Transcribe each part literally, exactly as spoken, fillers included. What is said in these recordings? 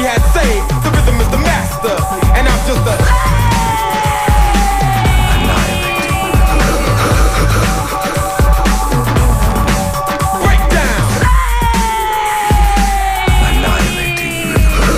has saved. The rhythm is the master, and I'm just a breakdown. Annihilating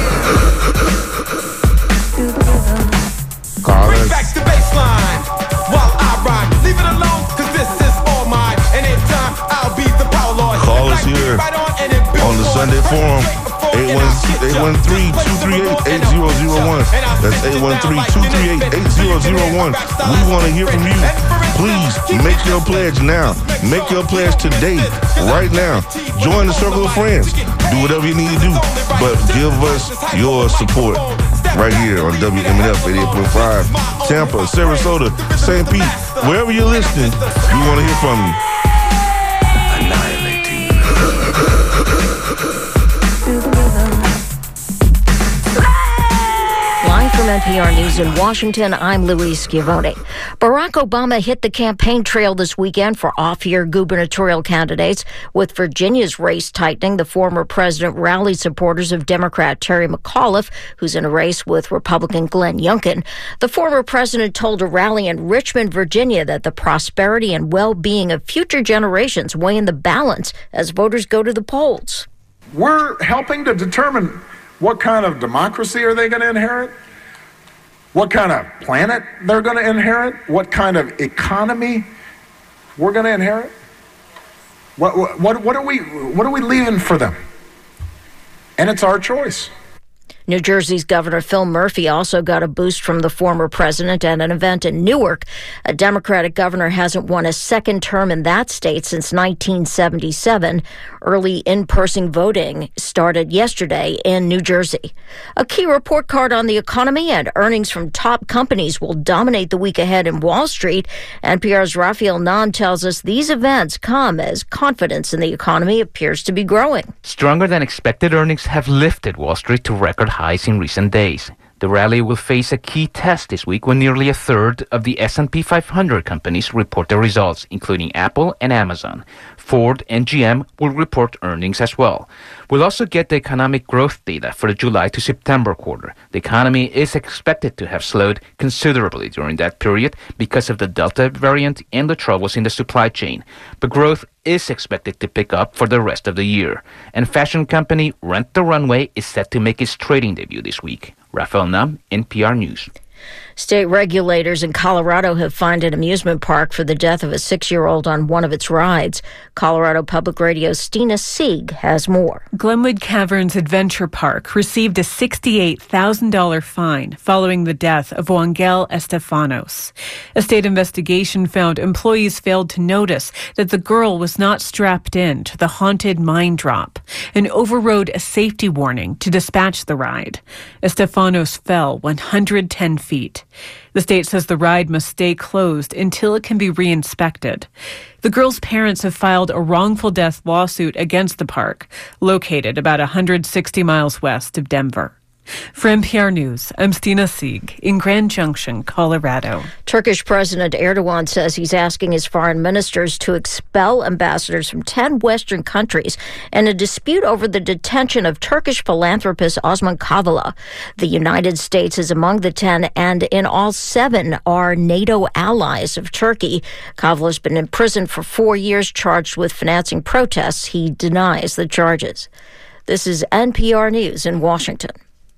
Bring back the baseline while I rhyme. Leave it alone, cause this is all mine. And in time, I'll be the power lord. Call us here on the Sunday Forum. eight one three, two three eight, eight zero zero one. That's eight one three, two three eight, eight zero zero one. We want to hear from you. Please make your pledge now. Make your pledge today, right now. Join the circle of friends. Do whatever you need to do, but give us your support right here on W M N F eighty-eight point five, Tampa, Sarasota, Saint Pete. Wherever you're listening, we want to hear from you. Live from N P R News in Washington, I'm Louise Schiavone. Barack Obama hit the campaign trail this weekend for off-year gubernatorial candidates. With Virginia's race tightening, the former president rallied supporters of Democrat Terry McAuliffe, who's in a race with Republican Glenn Youngkin. The former president told a rally in Richmond, Virginia, that the prosperity and well-being of future generations weigh in the balance as voters go to the polls. We're helping to determine what kind of democracy are they going to inherit? What kind of planet they're going to inherit? What kind of economy we're going to inherit? What, what, what, are we, what are we leaving for them? And it's our choice. New Jersey's Governor Phil Murphy also got a boost from the former president at an event in Newark. A Democratic governor hasn't won a second term in that state since nineteen seventy-seven. Early in-person voting started yesterday in New Jersey. A key report card on the economy and earnings from top companies will dominate the week ahead in Wall Street. N P R's Raphael Nahn tells us these events come as confidence in the economy appears to be growing. Stronger than expected earnings have lifted Wall Street to record highs in recent days. The rally will face a key test this week when nearly a third of the S and P five hundred companies report their results, including Apple and Amazon. Ford and G M will report earnings as well. We'll also get the economic growth data for the July to September quarter. The economy is expected to have slowed considerably during that period because of the Delta variant and the troubles in the supply chain. But growth is expected to pick up for the rest of the year. And fashion company Rent the Runway is set to make its trading debut this week. Raphael Nahn, N P R News. State regulators in Colorado have fined an amusement park for the death of a six-year-old on one of its rides. Colorado Public Radio's Stina Sieg has more. Glenwood Caverns Adventure Park received a sixty-eight thousand dollars fine following the death of Wangel Estefanos. A state investigation found employees failed to notice that the girl was not strapped in to the haunted mine drop and overrode a safety warning to dispatch the ride. Estefanos fell one hundred ten feet. The state says the ride must stay closed until it can be re-inspected. The girl's parents have filed a wrongful death lawsuit against the park, located about one hundred sixty miles west of Denver. For N P R News, I'm Stina Sieg in Grand Junction, Colorado. Turkish President Erdogan says he's asking his foreign ministers to expel ambassadors from ten Western countries in a dispute over the detention of Turkish philanthropist Osman Kavala. The United States is among the ten, and in all seven are NATO allies of Turkey. Kavala's been imprisoned for four years, charged with financing protests. He denies the charges. This is N P R News in Washington.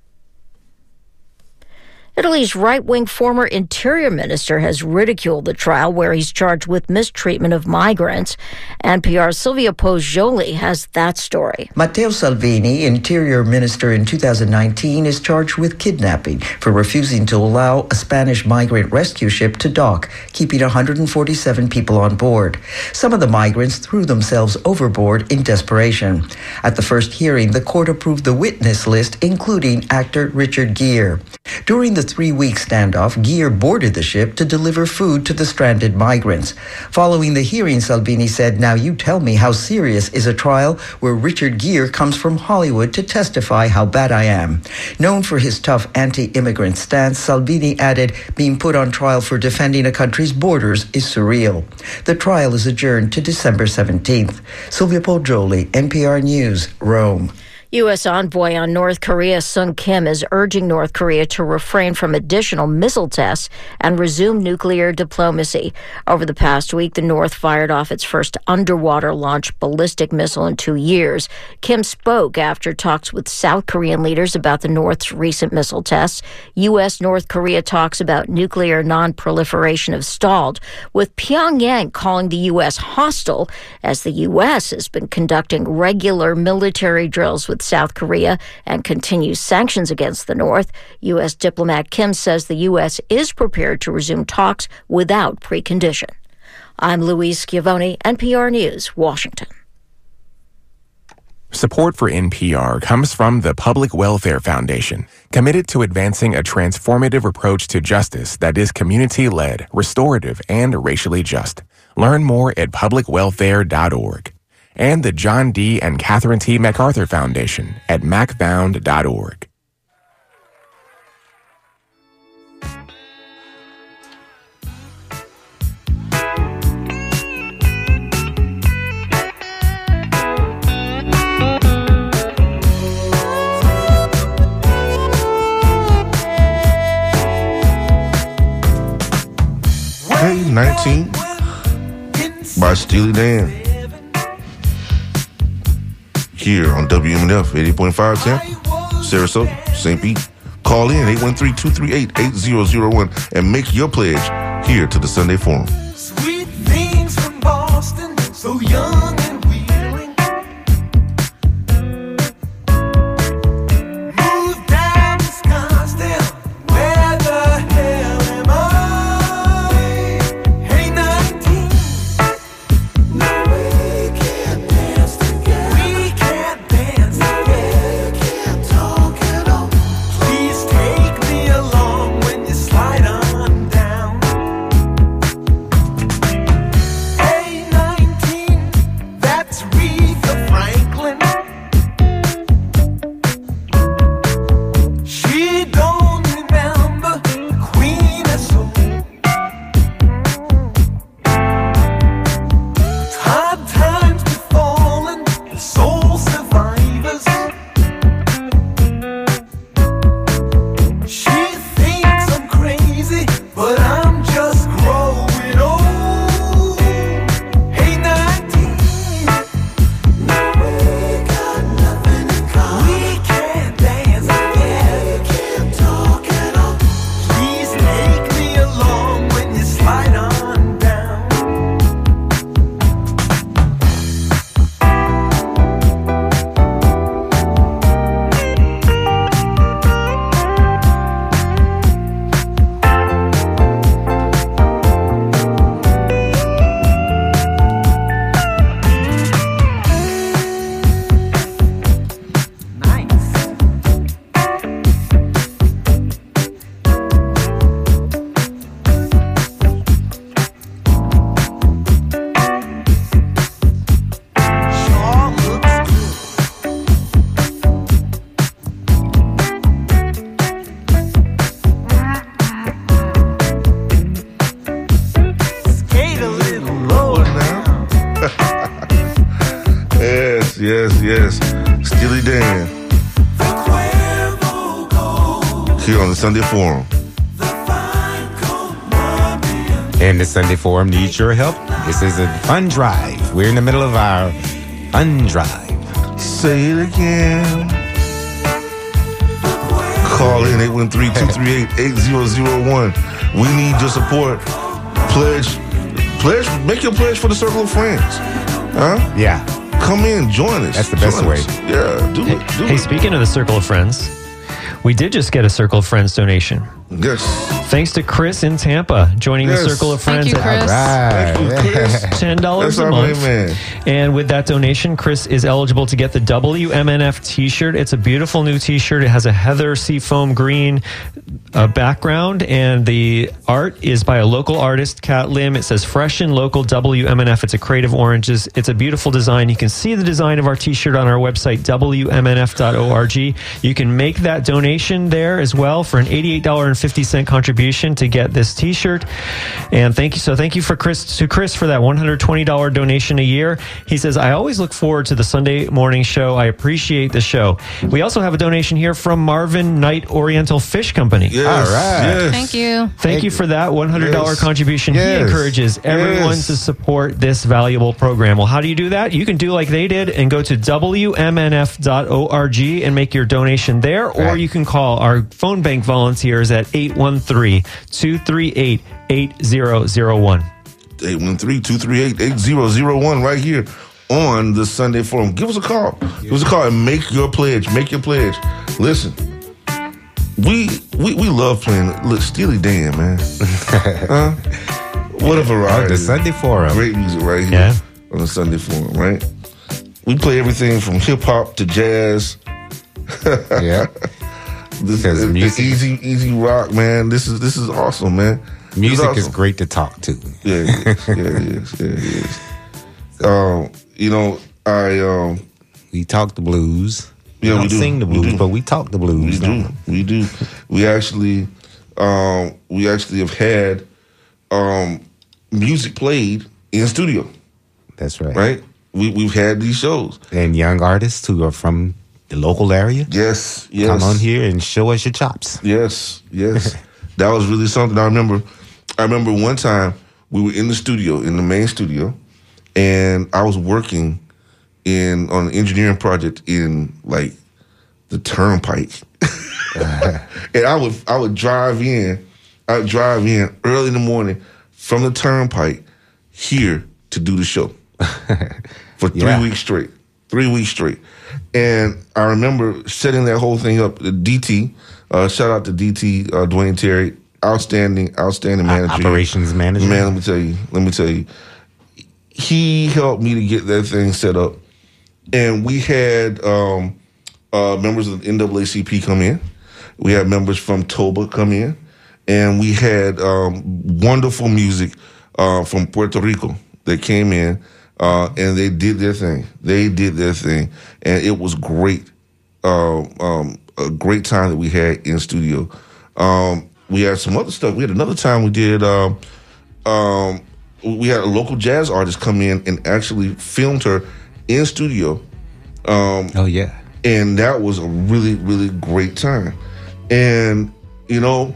Italy's right-wing former interior minister has ridiculed the trial where he's charged with mistreatment of migrants. N P R's Silvia Poggioli has that story. Matteo Salvini, interior minister in two thousand nineteen, is charged with kidnapping for refusing to allow a Spanish migrant rescue ship to dock, keeping one hundred forty-seven people on board. Some of the migrants threw themselves overboard in desperation. At the first hearing, the court approved the witness list, including actor Richard Gere. During the three-week standoff, Gere boarded the ship to deliver food to the stranded migrants. Following the hearing, Salvini said, "Now you tell me how serious is a trial where Richard Gere comes from Hollywood to testify how bad I am." Known for his tough anti-immigrant stance, Salvini added, "Being put on trial for defending a country's borders is surreal." The trial is adjourned to December seventeenth. Silvia Poggioli, N P R News, Rome. U S envoy on North Korea Sung Kim is urging North Korea to refrain from additional missile tests and resume nuclear diplomacy. Over the past week, the North fired off its first underwater launched ballistic missile in two years. Kim spoke after talks with South Korean leaders about the North's recent missile tests. U S North Korea talks about nuclear non-proliferation have stalled, with Pyongyang calling the U S hostile as the U S has been conducting regular military drills with South Korea and continues sanctions against the North. U S diplomat Kim says the U S is prepared to resume talks without precondition. I'm Louise Schiavone, N P R News, Washington. Support for N P R comes from the Public Welfare Foundation, committed to advancing a transformative approach to justice that is community-led, restorative, and racially just. Learn more at public welfare dot org. And the John D. and Catherine T. MacArthur Foundation at mac found dot org. Hey, nineteen by Steely Dan. Here on W M N F eighty point five Tampa, Sarasota, Saint Pete. Call in eight one three, two three eight, eight zero zero one and make your pledge here to the Sunday Forum. Sweet things from Boston, so young and wheeling. Move down to Scottsdale, where the hell am I? Hey, nineteen. No, we can't dance together. We can't dance together. Can't talk at all. Please take me along when you slide on down. Hey, nineteen, that's Aretha Franklin. She don't remember the Queen of Soul. Hard times befallen the soul survivors. She thinks I'm crazy, but I'm just growing old. Hey, nineteen, no, we got nothing in common. We can't dance together, can't talk at all. Please take me along when you slide on down. Nice. Sure looks good. Skate a little lower now. Yes, yes, yes. Steely Dan The Cuervo Gold, here on the Sunday Forum. the fine Colombian. And the Sunday Forum needs your help. This is a fun drive. We're in the middle of our fun drive. Say it again. Call in eight one three, two three eight, eight zero zero one. We need your support. Pledge, pledge, make your pledge for the Circle of Friends. Huh? Yeah. Come in, join us. That's the best Join way. us. Yeah, do Hey, it, do hey, it. speaking of the Circle of Friends, we did just get a Circle of Friends donation. Yes. Thanks to Chris in Tampa joining Yes. the Circle of Thank Friends you, at Chris. Right. Thank you, Chris. ten dollars That's a our main month. man. And with that donation, Chris is eligible to get the W M N F t-shirt. It's a beautiful new t-shirt. It has a heather seafoam green uh, background, and the art is by a local artist, Kat Lim. It says fresh and local W M N F. It's a creative oranges. It's a beautiful design. You can see the design of our t-shirt on our website, W M N F dot org. You can make that donation there as well for an eighty-eight dollars and fifty cents contribution contribution to get this T-shirt. And thank you. So thank you for Chris to Chris for that one hundred twenty dollars donation a year. He says, I always look forward to the Sunday morning show. I appreciate the show. We also have a donation here from Marvin Knight Oriental Fish Company. Yes, All right. yes. Thank you. Thank, Thank you you. for that one hundred dollars Yes. contribution. Yes. He encourages everyone Yes. to support this valuable program. Well, how do you do that? You can do like they did and go to W M N F dot org and make your donation there, or Right. you can call our phone bank volunteers at eight one three, two three eight, eight zero zero one. eight one three, two three eight, eight zero zero one right here on the Sunday Forum. Give us a call. Give us a call and make your pledge. Make your pledge. Listen, we we, we love playing. Look, Steely Dan, man. Huh? What a variety. The Sunday Forum. Great music right here Yeah. on the Sunday Forum, right? We play everything from hip hop to jazz. Yeah. This Because is music- easy, easy rock, man. This is this is awesome, man. This Music awesome. is great to talk to. Yeah, it is. Yeah, it is. Yeah, it is. Um, you know, I um, We talk the blues. We Yeah, we don't do. sing the We blues, do. but we talk the we blues. do, we do. We actually, um, we actually have had um, music played in studio, That's right. right? We we've had these shows. And young artists who are from the local area, Yes, yes. come on here and show us your chops. Yes, yes. That was really something. I remember I remember one time we were in the studio, in the main studio, and I was working in on an engineering project in like the Turnpike. And I would I would drive in, I would drive in early in the morning from the Turnpike here to do the show. For three Yeah. weeks straight. Three weeks straight. And I remember setting that whole thing up. The D T, uh, shout out to D T, uh, Dwayne Terry, outstanding, outstanding manager. Operations manager. Man, let me tell you, let me tell you. He helped me to get that thing set up. And we had um, uh, members of the N double A C P come in. We had members from Toba come in. And we had um, wonderful music uh, from Puerto Rico that came in. Uh, and they did their thing. They did their thing, and it was great. Uh, um, a great time that we had in studio. Um, we had some other stuff. We had another time we did. Um, um, we had a local jazz artist come in and actually filmed her in studio. Um, Oh, yeah. and that was a really, really great time. And you know,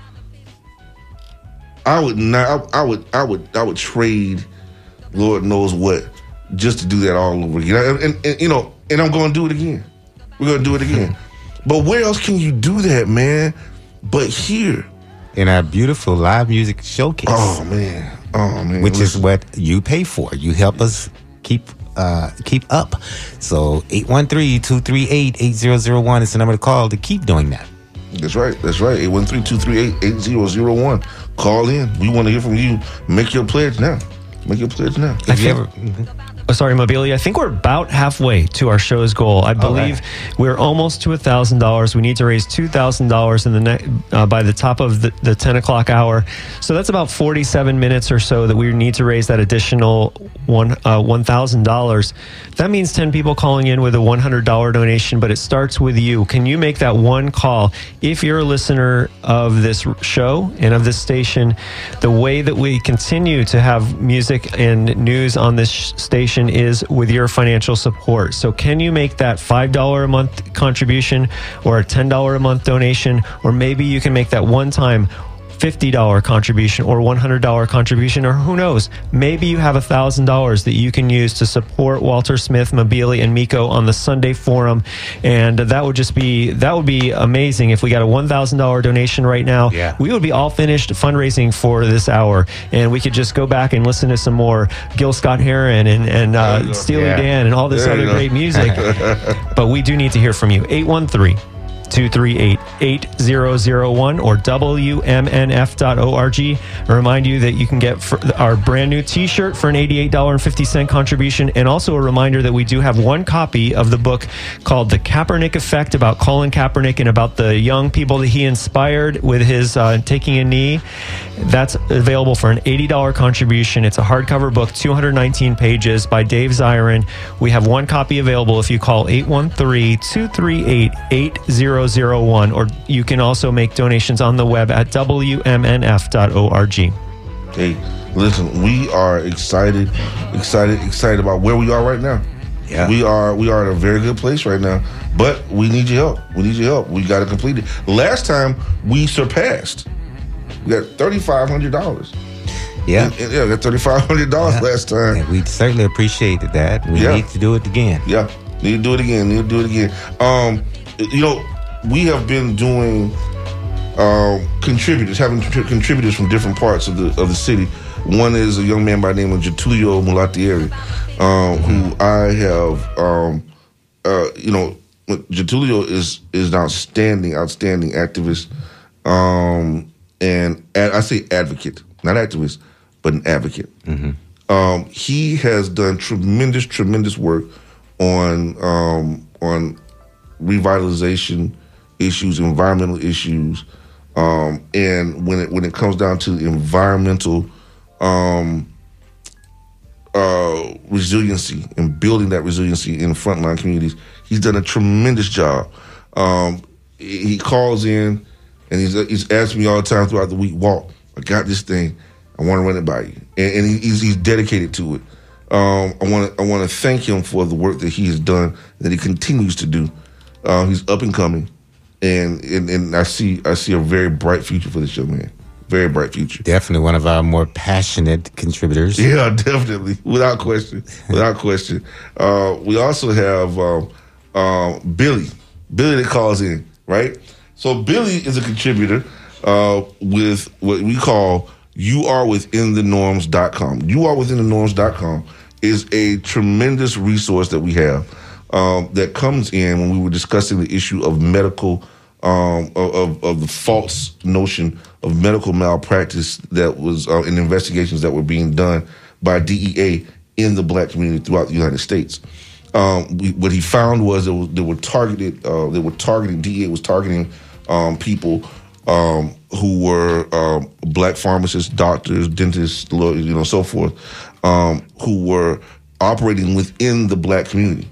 I would not. I, I would. I would. I would trade. Lord knows what, just to do that all over again. And, and, and you know, and I'm going to do it again. We're going to do it again. But where else can you do that, man? But here. In our beautiful live music showcase. Oh, man. Oh, man. Which is Listen. what you pay for. You help us keep uh, keep up. So eight one three, two three eight, eight zero zero one is the number to call to keep doing that. That's right. That's right. eight one three, two three eight, eight zero zero one. Call in. We want to hear from you. Make your pledge now. Make your pledge now. Have you ever? Oh, sorry, Mobilia. I think we're about halfway to our show's goal. I believe we're almost to one thousand dollars. We need to raise two thousand dollars in the ne- uh, by the top of the, the ten o'clock hour. So that's about forty-seven minutes or so that we need to raise that additional one, uh, one thousand dollars. That means ten people calling in with a one hundred dollars donation, but it starts with you. Can you make that one call? If you're a listener of this show and of this station, the way that we continue to have music and news on this sh- station is with your financial support. So can you make that five dollars a month contribution or a ten dollars a month donation, or maybe you can make that one-time fifty dollars contribution or one hundred dollars contribution, or who knows, maybe you have one thousand dollars that you can use to support Walter Smith, Mabili, and Miko on the Sunday Forum. And that would just be, that would be amazing. If we got a one thousand dollars donation right now, Yeah. we would be all finished fundraising for this hour, and we could just go back and listen to some more Gil Scott-Heron and, and There you uh, go. Steely Yeah. Dan and all this There you other go. great music. But we do need to hear from you. eight one three, two three eight, eight zero zero one or W M N F dot org. I remind you that you can get for our brand new t-shirt for an eighty-eight dollars and fifty cents contribution, and also a reminder that we do have one copy of the book called The Kaepernick Effect, about Colin Kaepernick and about the young people that he inspired with his uh, taking a knee. That's available for an eighty dollars contribution. It's a hardcover book, two hundred nineteen pages, by Dave Zirin. We have one copy available if you call eight one three, two three eight, eight zero zero zero one, or you can also make donations on the web at w m n f dot org. Hey, listen, we are excited, excited, excited about where we are right now. Yeah. We are we are in a very good place right now, but we need your help. We need your help. We got to complete it. Last time we surpassed. We got thirty-five hundred dollars. Yeah. And, and, yeah, we got thirty-five hundred dollars Yeah. last time. And we certainly appreciated that. We Yeah. need to do it again. Yeah, need to do it again. Need to do it again. Um, you know, we have been doing um, contributors, having contri- contributors from different parts of the of the city. One is a young man by the name of Getulio Mulatieri, um, who I have, um, uh, you know, Getulio is is an outstanding, outstanding activist, um, and ad- I say advocate, not activist, but an advocate. Um, he has done tremendous, tremendous work on um, on revitalization issues, environmental issues, um, and when it when it comes down to environmental um, uh, resiliency and building that resiliency in frontline communities, he's done a tremendous job. Um, he calls in and he's he's asking me all the time throughout the week, Walt, I got this thing. I want to run it by you, and, and he, he's, he's dedicated to it. Um, I want to I want to thank him for the work that he has done, that he continues to do. Uh, he's up and coming, and, and and I see I see a very bright future for this young man. Very bright future. Definitely one of our more passionate contributors. Yeah, definitely, without question, without question. Uh, we also have um, uh, Billy. Billy that calls in, right? So Billy is a contributor uh, with what we call you are within the norms dot com. you are within the norms dot com is a tremendous resource that we have um, that comes in when we were discussing the issue of medical, um, of, of the false notion of medical malpractice that was uh, in investigations that were being done by D E A in the black community throughout the United States. Um, we, what he found was that they were targeted, uh, they were targeting, D E A was targeting um, people um, who were um, black pharmacists, doctors, dentists, lawyers, you know, so forth, um, who were operating within the black community.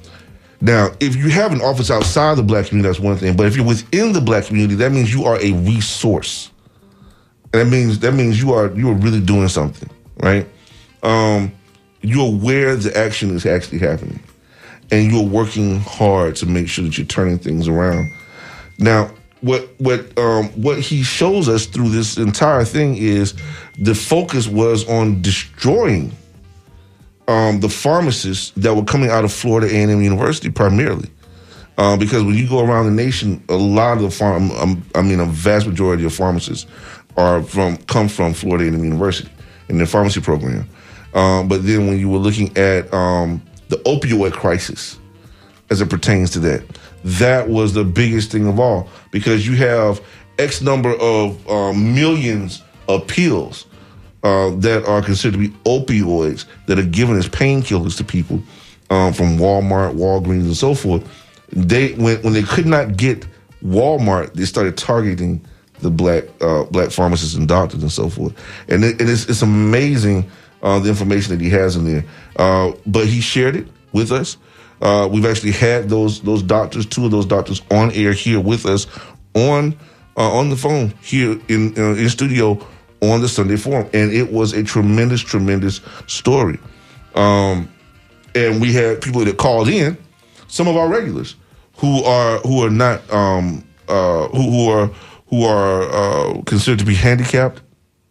Now, if you have an office outside the black community, that's one thing. But if you're within the black community, that means you are a resource. And that means that means you are you are really doing something, right? Um, you're aware the action is actually happening, and you're working hard to make sure that you're turning things around. Now, what what um, what he shows us through this entire thing is the focus was on destroying um, the pharmacists that were coming out of Florida A and M University primarily. Uh, because when you go around the nation, a lot of the farm, um, I mean, a vast majority of pharmacists are from come from Florida A and M University in their pharmacy program. Um, but then when you were looking at um, the opioid crisis as it pertains to that, that was the biggest thing of all, because you have X number of uh, millions of pills uh, that are considered to be opioids that are given as painkillers to people um, from Walmart, Walgreens, and so forth. They when when they could not get Walmart, they started targeting the black uh, black pharmacists and doctors and so forth. And, it, and it's, it's amazing uh, the information that he has in there. Uh, but he shared it with us. Uh, we've actually had those those doctors, two of those doctors, on air here with us on uh, on the phone here in uh, in studio on the Sunday Forum, and it was a tremendous, tremendous story. Um, and we had people that called in, some of our regulars who are who are not um, uh, who, who are who are uh, considered to be handicapped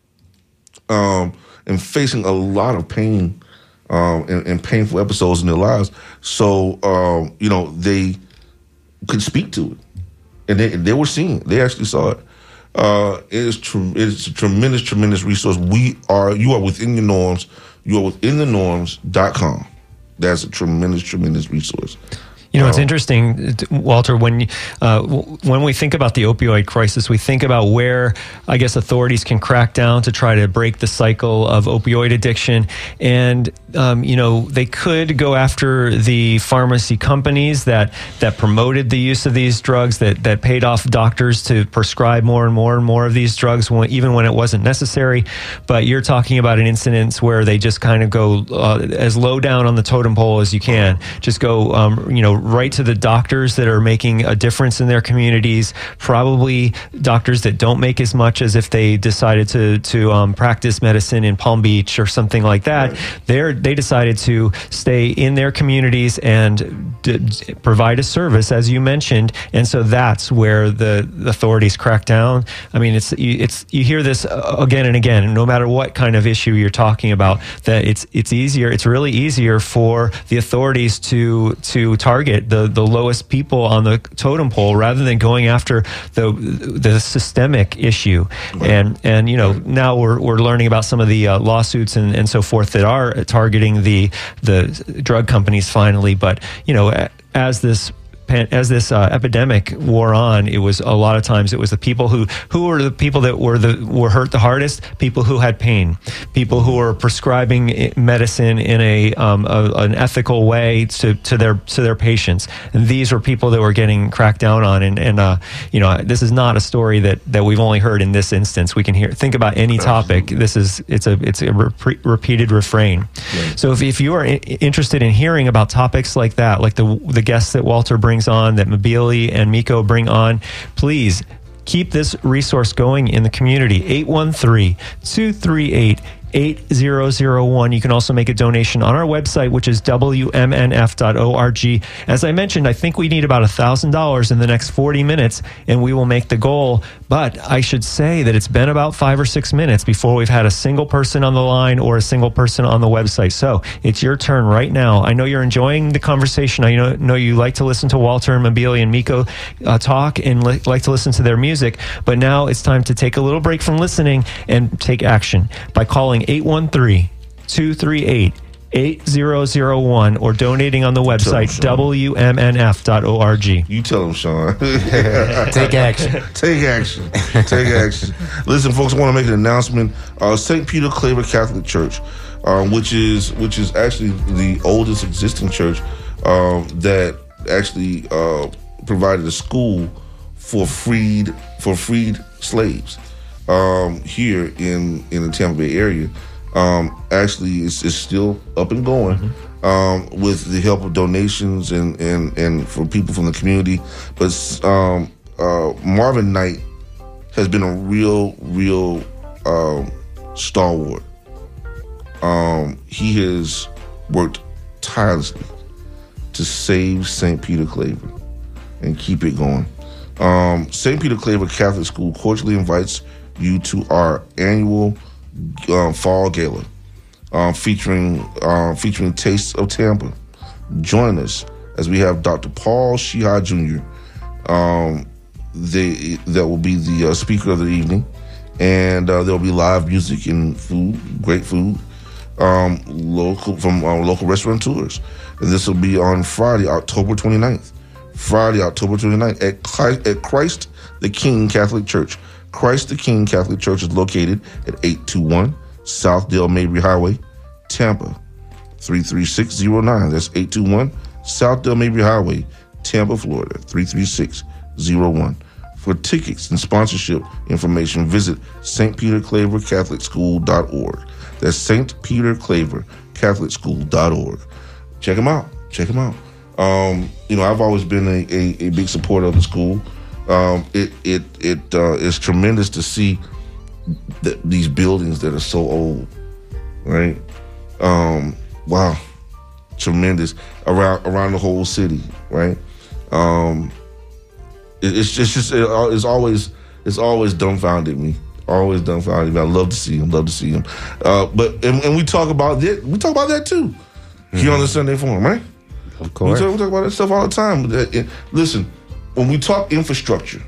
um, and facing a lot of pain um, and, and painful episodes in their lives. So um, you know, they could speak to it, and they they were seeing it. They actually saw it. Uh, it is tre- it's a tremendous, tremendous resource. We are you are within your norms. You are within the norms dot com. That's a tremendous, tremendous resource. You know, it's Um, interesting, Walter, when uh, w- when we think about the opioid crisis, we think about where, I guess, authorities can crack down to try to break the cycle of opioid addiction. And, um, you know, they could go after the pharmacy companies that, that promoted the use of these drugs, that, that paid off doctors to prescribe more and more and more of these drugs, when, even when it wasn't necessary. But you're talking about an incidence where they just kind of go uh, as low down on the totem pole as you can, just go, um, you know, right to the doctors that are making a difference in their communities, probably doctors that don't make as much as if they decided to to um, practice medicine in Palm Beach or something like that. Right. They're, they decided to stay in their communities and d- d- provide a service, as you mentioned, and so that's where the, the authorities crack down. I mean, it's you, it's you hear this again and again, no matter what kind of issue you're talking about, that it's it's easier, it's really easier for the authorities to to target the, the lowest people on the totem pole rather than going after the the systemic issue. Right. And and you know, now we're we're learning about some of the uh, lawsuits and, and so forth that are targeting the the drug companies finally. But you know, as this as this uh, epidemic wore on, it was a lot of times it was the people who who were the people that were the were hurt the hardest, people who had pain, people who were prescribing medicine in a, um, a an ethical way to, to their to their patients, and these were people that were getting cracked down on. And, and uh, you know, this is not a story that, that we've only heard in this instance. We can hear think about any topic. This is it's a it's a re- repeated refrain. Right. So if if you are I- interested in hearing about topics like that, like the the guests that Walter brings on, that Mabili and Miko bring on, please keep this resource going in the community. eight one three, two three eight, eight zero zero one. You can also make a donation on our website, which is W M N F dot org. As I mentioned, I think we need about one thousand dollars in the next forty minutes, and we will make the goal. But I should say that it's been about five or six minutes before we've had a single person on the line or a single person on the website. So it's your turn right now. I know you're enjoying the conversation. I know, know you like to listen to Walter and Mabili and Miko uh, talk and li- like to listen to their music. But now it's time to take a little break from listening and take action by calling eight one three, two three eight, eight zero zero one or donating on the website W M N F dot org. You tell them, Sean. Take action. Take action. Take action. Listen, folks, I want to make an announcement. Uh, Saint Peter Claver Catholic Church, um, which is which is actually the oldest existing church um, that actually uh, provided a school for freed for freed slaves. Um, here in, in the Tampa Bay area, um, actually is, is still up and going, mm-hmm. um, with the help of donations and, and, and for people from the community. But um, uh, Marvin Knight has been a real, real um, stalwart. Um, he has worked tirelessly to save Saint Peter Claver and keep it going. Um, Saint Peter Claver Catholic School cordially invites you to our annual uh, fall gala, uh, featuring uh, featuring Tastes of Tampa. Join us as we have Doctor Paul Sheeha Junior Um, they, that will be the uh, speaker of the evening, and uh, there will be live music and food, great food, um, local from uh, local restaurateurs. And this will be on Friday, October twenty-ninth. Friday, October twenty-ninth at Christ, at Christ the King Catholic Church. Christ the King Catholic Church is located at eight two one South Dale Mabry Highway, Tampa, three three six zero nine. That's eight two one South Dale Mabry Highway, Tampa, Florida, three three six zero one. For tickets and sponsorship information, visit S T Peter Claver Catholic School dot org. That's Saint Peter Claver Catholic School dot org. Check them out. Check them out. Um, you know, I've always been a, a, a big supporter of the school. Um, it it it uh, is tremendous to see th- these buildings that are so old, right? Um, wow, tremendous around around the whole city, right? Um, it, it's just, it's just it, it's always it's always dumbfounded me, always dumbfounded me. I love to see him, love to see him. Uh, but and, and we talk about that, we talk about that too mm-hmm. here on the Sunday Forum, right? Of course, we talk, we talk about that stuff all the time. Listen. When we talk infrastructure,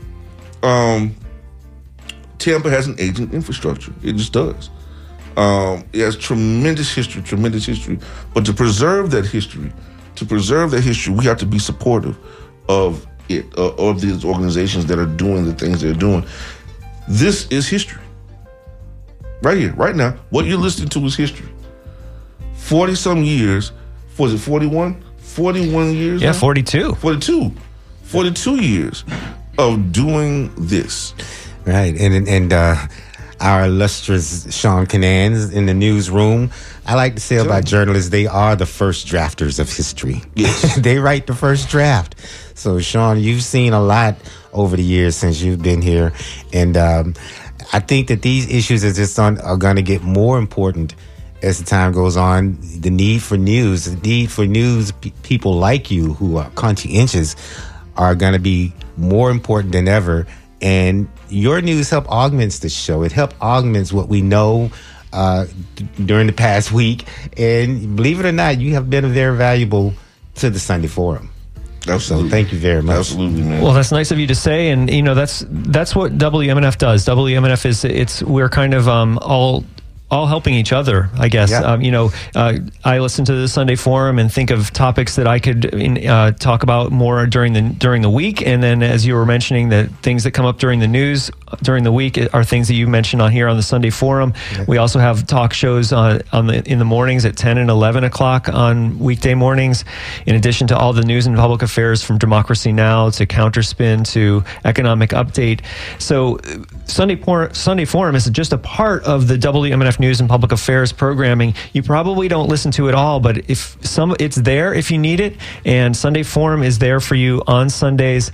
um, Tampa has an aging infrastructure. It just does. Um, it has tremendous history, tremendous history. But to preserve that history, to preserve that history, we have to be supportive of it, uh, of these organizations that are doing the things they're doing. This is history. Right here, right now. What you're listening to is history. forty-some years, was it forty-one? forty-one years Yeah, now? forty-two. forty-two. forty-two years of doing this. Right. And and uh, our illustrious Sean Canans in the newsroom. I like to say about journalists, they are the first drafters of history. Yes. They write the first draft. So, Sean, you've seen a lot over the years since you've been here. And um, I think that these issues are just on, are going to get more important as the time goes on. The need for news, the need for news, p- people like you who are conscientious are going to be more important than ever. And your news help augments the show. It help augments what we know uh, d- during the past week. And believe it or not, you have been very valuable to the Sunday Forum. Absolutely. So thank you very much. Absolutely, man. Well, that's nice of you to say, and you know that's that's what W M N F does. W M N F is it's we're kind of um, all. all helping each other, I guess. Yeah. Um, you know, uh, I listen to the Sunday Forum and think of topics that I could in, uh, talk about more during the during the week. And then, as you were mentioning, the things that come up during the news during the week are things that you mentioned on here on the Sunday Forum. Yeah. We also have talk shows on, on the in the mornings at ten and eleven o'clock on weekday mornings. In addition to all the news and public affairs from Democracy Now! To Counterspin to Economic Update. So, Sunday Por- Sunday Forum is just a part of the W M N F News and Public Affairs programming. You probably don't listen to it all, but if some, it's there if you need it. And Sunday Forum is there for you on Sundays.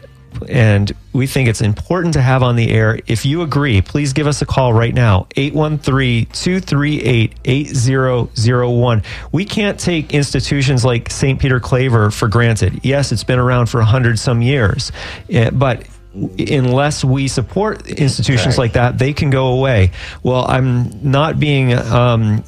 And we think it's important to have on the air. If you agree, please give us a call right now, eight one three, two three eight, eight zero zero one. We can't take institutions like Saint Peter Claver for granted. Yes, it's been around for a hundred some years, but unless we support institutions right. like that, they can go away. Well, I'm not being um,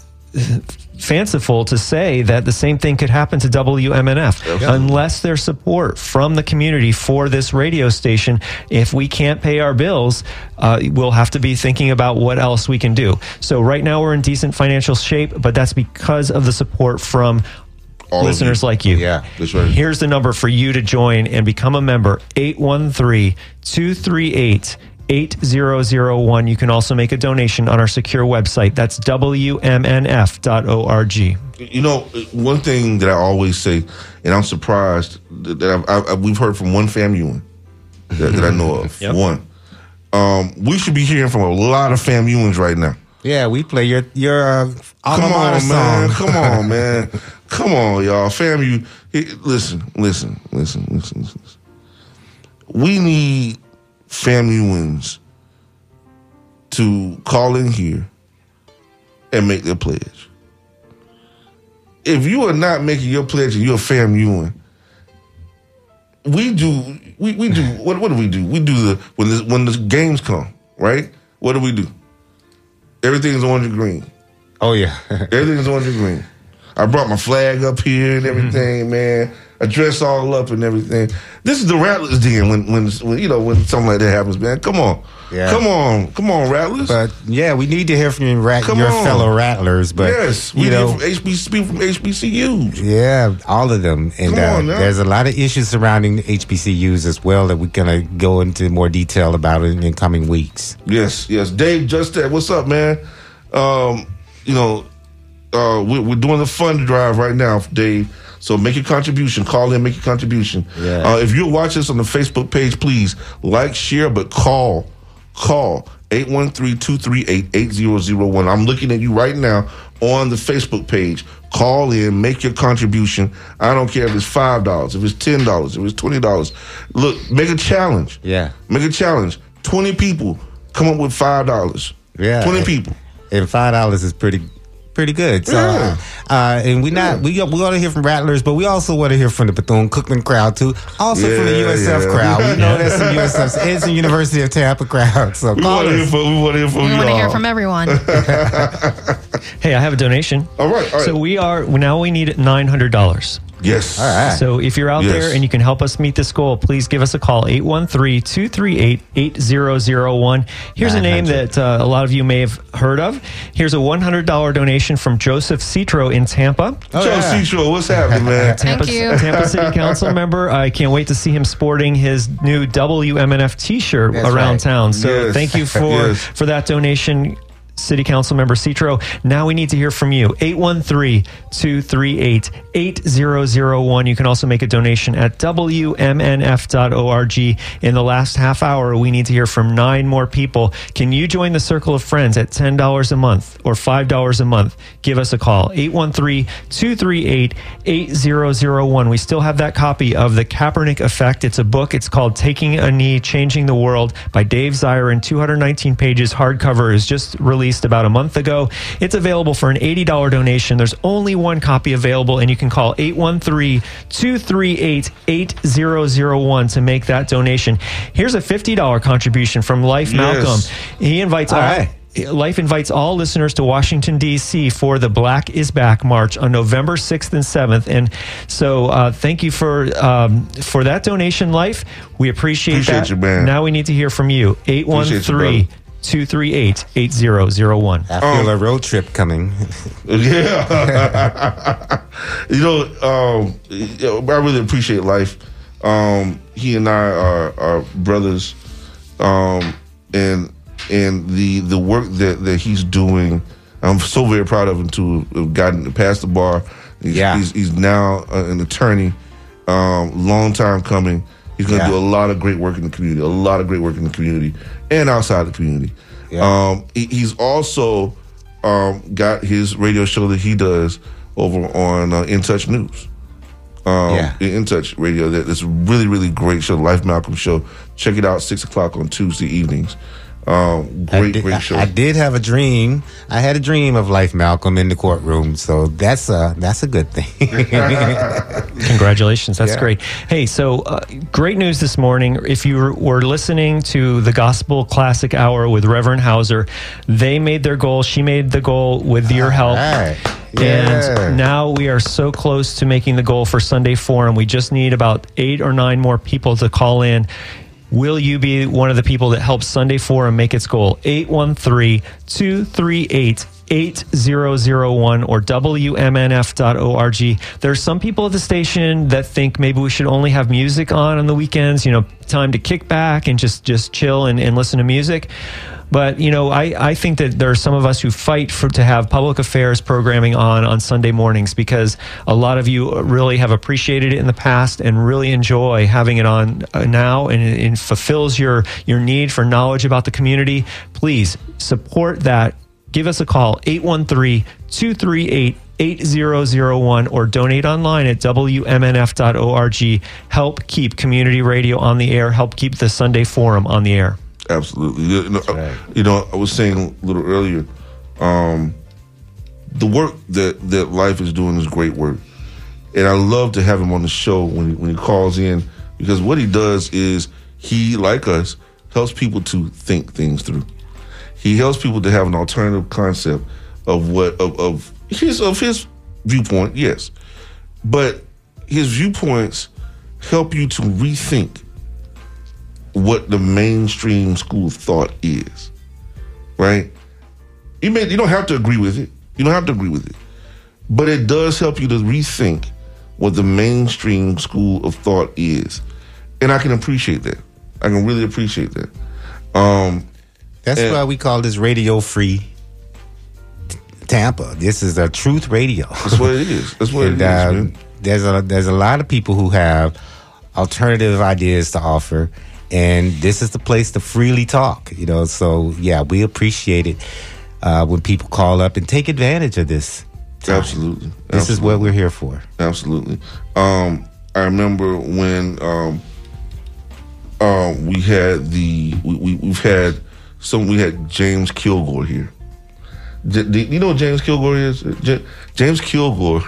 fanciful to say that the same thing could happen to W M N F. Yeah. Unless there's support from the community for this radio station. If we can't pay our bills, uh, we'll have to be thinking about what else we can do. So right now we're in decent financial shape, but that's because of the support from all listeners like you. Yeah, that's right. Here's the number for you to join and become a member, eight one three, two three eight, eight zero zero one. You can also make a donation on our secure website. That's W M N F dot org. You know, one thing that I always say, and I'm surprised that I've, I've, we've heard from one FAMUan that, that I know of. Yep. One. Um, we should be hearing from a lot of FAMUans right now. Yeah, we play your your uh, alma Come mater on, song. man. Come on, man. Come on, y'all. FAMU, it, listen, listen, listen, listen, listen. We need FAMUans to call in here and make their pledge. If you are not making your pledge and you're a FAMUan, we do, we, we do, what, what do we do? We do the, when the, when the games come, right? What do we do? Everything's orange and green. Oh, yeah. Everything's orange and green. I brought my flag up here and everything, mm-hmm. man. I dress all up and everything. This is the Rattlers den when, when, when you know, when something like that happens, man. Come on. Yeah. Come on. Come on, Rattlers. But, yeah, we need to hear from your, rat- Come your on. fellow Rattlers. But, yes, we you need know, from H B C, people from H B C Us. Yeah, all of them. And Come uh, on now. there's a lot of issues surrounding H B C Us as well that we're going to go into more detail about in, in coming weeks. Yes, yes. Dave, just that. What's up, man? Um, you know, uh, we're, we're doing the fund drive right now, Dave. So make your contribution. Call in, make your contribution. Yeah. Uh, if you're watching us on the Facebook page, please like, share, but call. Call eight one three, two three eight, eight zero zero one. I'm looking at you right now on the Facebook page. Call in, make your contribution. I don't care if it's five dollars, if it's ten dollars, if it's twenty dollars. Look, make a challenge. Yeah. Make a challenge. twenty people come up with five dollars. Yeah. twenty people. And five dollars is pretty pretty good. So, Yeah. uh, and we not we we want to hear from Rattlers, but we also want to hear from the Bethune-Cookman crowd too. Also from the Yeah, U S F yeah. crowd. We know there's some U S F and some University of Tampa crowd. So We call want to hear us. from, we want to hear from We y'all. want to hear from everyone. Hey, I have a donation. All right, all right. So we are, now we need nine hundred dollars. Yes. All right. So if you're out Yes. there and you can help us meet this goal, please give us a call, eight one three, two three eight, eight zero zero one. Here's a name nine hundred. that uh, a lot of you may have heard of. Here's a one hundred dollars donation from Joseph Citro in Tampa. Oh, Joe yeah. Citro, what's happening, man? Tampa, Thank you. Tampa City Council member. I can't wait to see him sporting his new W M N F t-shirt That's around right. town. So Yes. thank you for, Yes. for that donation. City Council Member Citro. Now we need to hear from you. eight one three, two three eight, eight zero zero one. You can also make a donation at W M N F dot org. In the last half hour, we need to hear from nine more people. Can you join the Circle of Friends at ten dollars a month or five dollars a month? Give us a call. eight one three, two three eight, eight zero zero one. We still have that copy of The Kaepernick Effect. It's a book. It's called Taking a Knee, Changing the World by Dave Zirin. two hundred nineteen pages. Hardcover is just released about a month ago. It's available for an eighty dollars donation. There's only one copy available, and you can call eight one three, two three eight, eight zero zero one to make that donation. Here's a fifty dollars contribution from Life Yes. Malcolm. He invites all, All right. Life invites all listeners to Washington, D C for the Black is Back March on November sixth and seventh. And so uh, thank you for um, for that donation, Life. We appreciate, Appreciate that. you, man. Now we need to hear from you. eight one three, two three eight, eight zero zero one. I feel a road trip coming. Yeah. you know, um, you know, I really appreciate Life. Um, he and I are, are brothers. Um, and and the the work that, that he's doing, I'm so very proud of him to have gotten past the bar. He's, Yeah. he's, he's now an attorney. Um, long time coming. He's going to Yeah. do a lot of great work in the community, a lot of great work in the community and outside the community. Yeah. Um, he, he's also um, got his radio show that he does over on uh, In Touch News. Um, Yeah. In Touch Radio. That it's a really, really great show, Life Malcolm Show. Check it out, six o'clock on Tuesday evenings. Um, I great, did, great I- show. I, did have a dream. I had a dream of Life Malcolm in the courtroom, so that's a that's a good thing. Congratulations. That's Yeah. great. Hey, so uh, great news this morning. If you were listening to the Gospel Classic Hour with Reverend Hauser, they made their goal. She made the goal with your help. Right. Yeah. And now we are so close to making the goal for Sunday Forum. We just need about eight or nine more people to call in. Will you be one of the people that helps Sunday Forum make its goal? eight one three, two three eight, eight zero zero one or W M N F dot org. There's some people at the station that think maybe we should only have music on on the weekends, you know, time to kick back and just, just chill and, and listen to music. But, you know, I, I think that there are some of us who fight for to have public affairs programming on on Sunday mornings because a lot of you really have appreciated it in the past and really enjoy having it on uh, now, and it, it fulfills your, your need for knowledge about the community. Please support that. Give us a call, eight one three, two three eight, eight zero zero one or donate online at W M N F dot org. Help keep community radio on the air. Help keep the Sunday Forum on the air. Absolutely. You know, right. you know, I was saying a little earlier, um, the work that, that Life is doing is great work. And I love to have him on the show when he, when he calls in, because what he does is he, like us, helps people to think things through. He helps people to have an alternative concept of what of, of his of his viewpoint, yes. But his viewpoints help you to rethink what the mainstream school of thought is, right? You may you don't have to agree with it. You don't have to agree with it, but it does help you to rethink what the mainstream school of thought is, and I can appreciate that. I can really appreciate that. Um, That's and- why we call this Radio Free Tampa. This is a truth radio. That's what it is. That's what and, it is, uh, man. There's a there's a lot of people who have alternative ideas to offer, and this is the place to freely talk. You know, so yeah, we appreciate it uh, when people call up and take advantage of this. time. Absolutely. This is what Absolutely. we're here for. Absolutely. Um, I remember when um, uh, we had the we, we we've had some we had James Kilgore here. J- do you know what James Kilgore is? J- James Kilgore.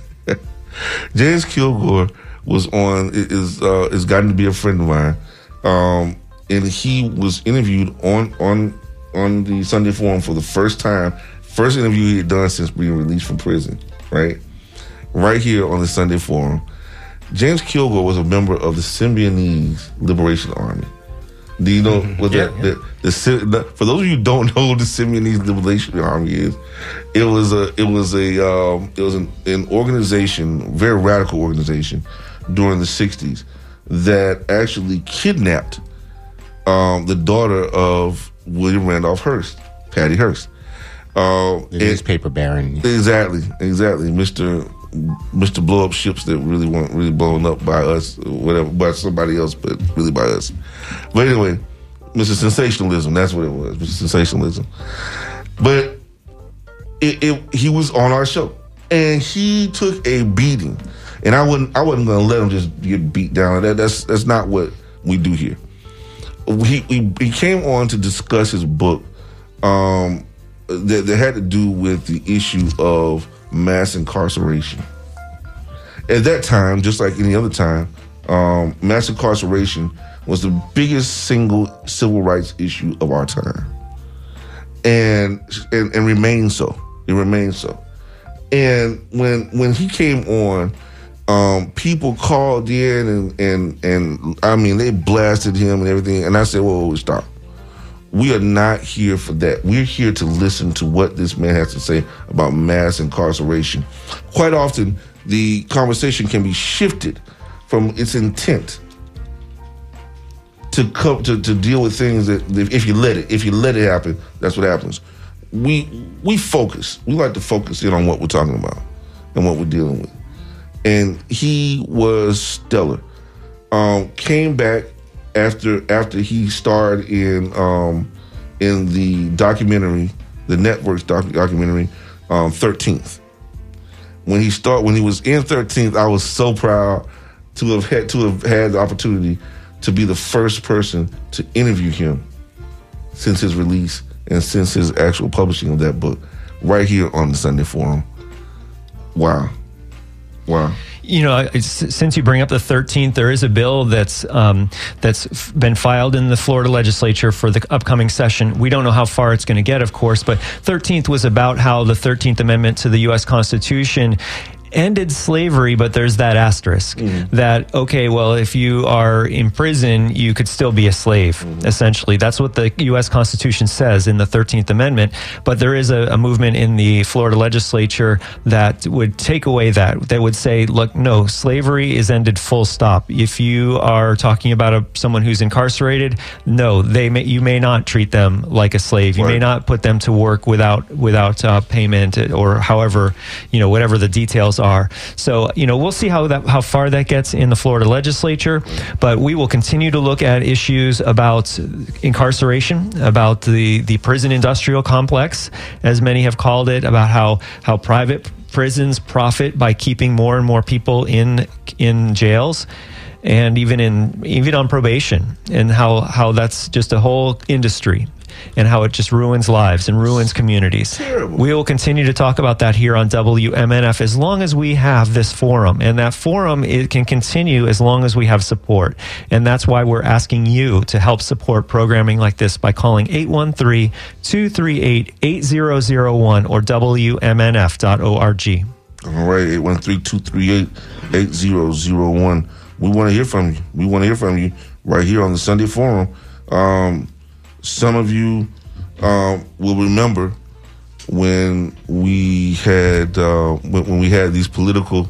James Kilgore was on is uh, is gotten to be a friend of mine, um, and he was interviewed on on on the Sunday Forum for the first time. First interview he had done since being released from prison. Right, right here on the Sunday Forum. James Kilgore was a member of the Symbionese Liberation Army. Do you know Mm-hmm. what Yeah, that, yeah. the, the, Sy- the for those of you who don't know what the Symbionese Liberation Army is? It was a it was a um, it was an, an organization, very radical organization during the sixties that actually kidnapped um, the daughter of William Randolph Hearst, Patty Hearst. Uh, The newspaper baron. Exactly, exactly, Mister Mister Blow Up Ships that really weren't really blown up by us, whatever, by somebody else, but really by us. But anyway, Mister Sensationalism, that's what it was, Mister Sensationalism. But it, it, he was on our show, and he took a beating, and I wouldn't, I wasn't going to let him just get beat down. That, that's that's not what we do here. He he, he came on to discuss his book. Um, That, that had to do with the issue of mass incarceration. At that time, just like any other time, um, mass incarceration was the biggest single civil rights issue of our time, and and, and remains so. It remains so. And when when he came on, um, people called in and and and I mean they blasted him and everything. And I said, "Whoa, whoa, stop. We are not here for that. We're here to listen to what this man has to say about mass incarceration." Quite often, the conversation can be shifted from its intent to come to, to deal with things that if you let it, if you let it happen, that's what happens. We we focus. We like to focus in on what we're talking about and what we're dealing with. And he was stellar. Um, came back after after he starred in um, in the documentary, the network's doc- documentary, um, thirteenth. When he start when he was in thirteenth, I was so proud to have had to have had the opportunity to be the first person to interview him since his release and since his actual publishing of that book, right here on the Sunday Forum. Wow, wow. You know, since you bring up the thirteenth, there is a bill that's um, that's been filed in the Florida legislature for the upcoming session. We don't know how far it's going to get, of course, but thirteenth was about how the thirteenth Amendment to the U S Constitution ended slavery, but there's that asterisk mm. that, okay, well, if you are in prison, you could still be a slave, mm. essentially. That's what the U S Constitution says in the thirteenth Amendment. But there is a, a movement in the Florida legislature that would take away that, that would say, look, no, slavery is ended full stop. If you are talking about a, someone who's incarcerated, no, they may, you may not treat them like a slave. You right. may not put them to work without, without uh, payment or however, you know, whatever the details are. are. So, you know, we'll see how that how far that gets in the Florida legislature, but we will continue to look at issues about incarceration, about the, the prison industrial complex, as many have called it, about how, how private prisons profit by keeping more and more people in in jails, and even in even on probation, and how, how that's just a whole industry, and how it just ruins lives and ruins communities. Terrible. We will continue to talk about that here on W M N F as long as we have this forum. And that forum, it can continue as long as we have support. And that's why we're asking you to help support programming like this by calling eight one three, two three eight, eight zero zero one or W M N F dot org. All right, eight one three, two three eight, eight zero zero one. We want to hear from you. We want to hear from you right here on the Sunday Forum. Um, Some of you um, will remember when we had uh, when, when we had these political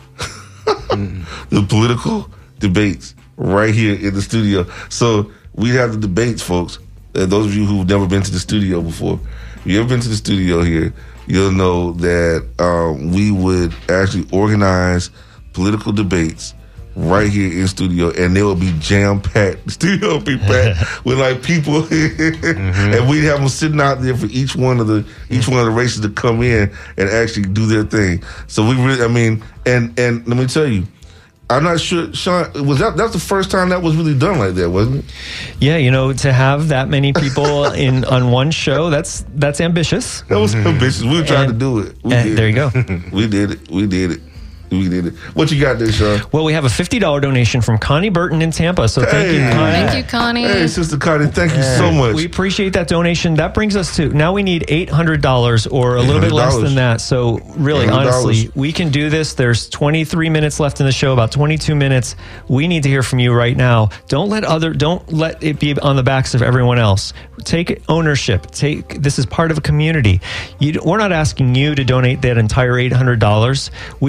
mm. the political debates right here in the studio. So we have the debates, folks. And those of you who've never been to the studio before, if you've ever been to the studio here, you'll know that um, we would actually organize political debates right here in studio, and they will be jam-packed. The studio will be packed with like people, mm-hmm. and we'd have them sitting out there for each one of the each one of the races to come in and actually do their thing. So we really, I mean, and and let me tell you, I'm not sure, Sean, was that that's the first time that was really done like that, wasn't it? Yeah, you know, to have that many people in on one show, that's that's ambitious. That was mm-hmm. ambitious. We were trying and, to do it. We did. There you go. we did it. We did it. We did it. What you got there, Sean? Well, we have a fifty dollars donation from Connie Burton in Tampa. So thank hey. you, Connie. Thank you, Connie. Hey, Sister Connie, thank you so much. We appreciate that donation. That brings us to, now we need eight hundred dollars or a little bit less than that. So really, honestly, we can do this. There's twenty-three minutes left in the show, about twenty-two minutes. We need to hear from you right now. Don't let other, don't let it be on the backs of everyone else. Take ownership. Take, this is part of a community. You, we're not asking you to donate that entire eight hundred dollars. We would like you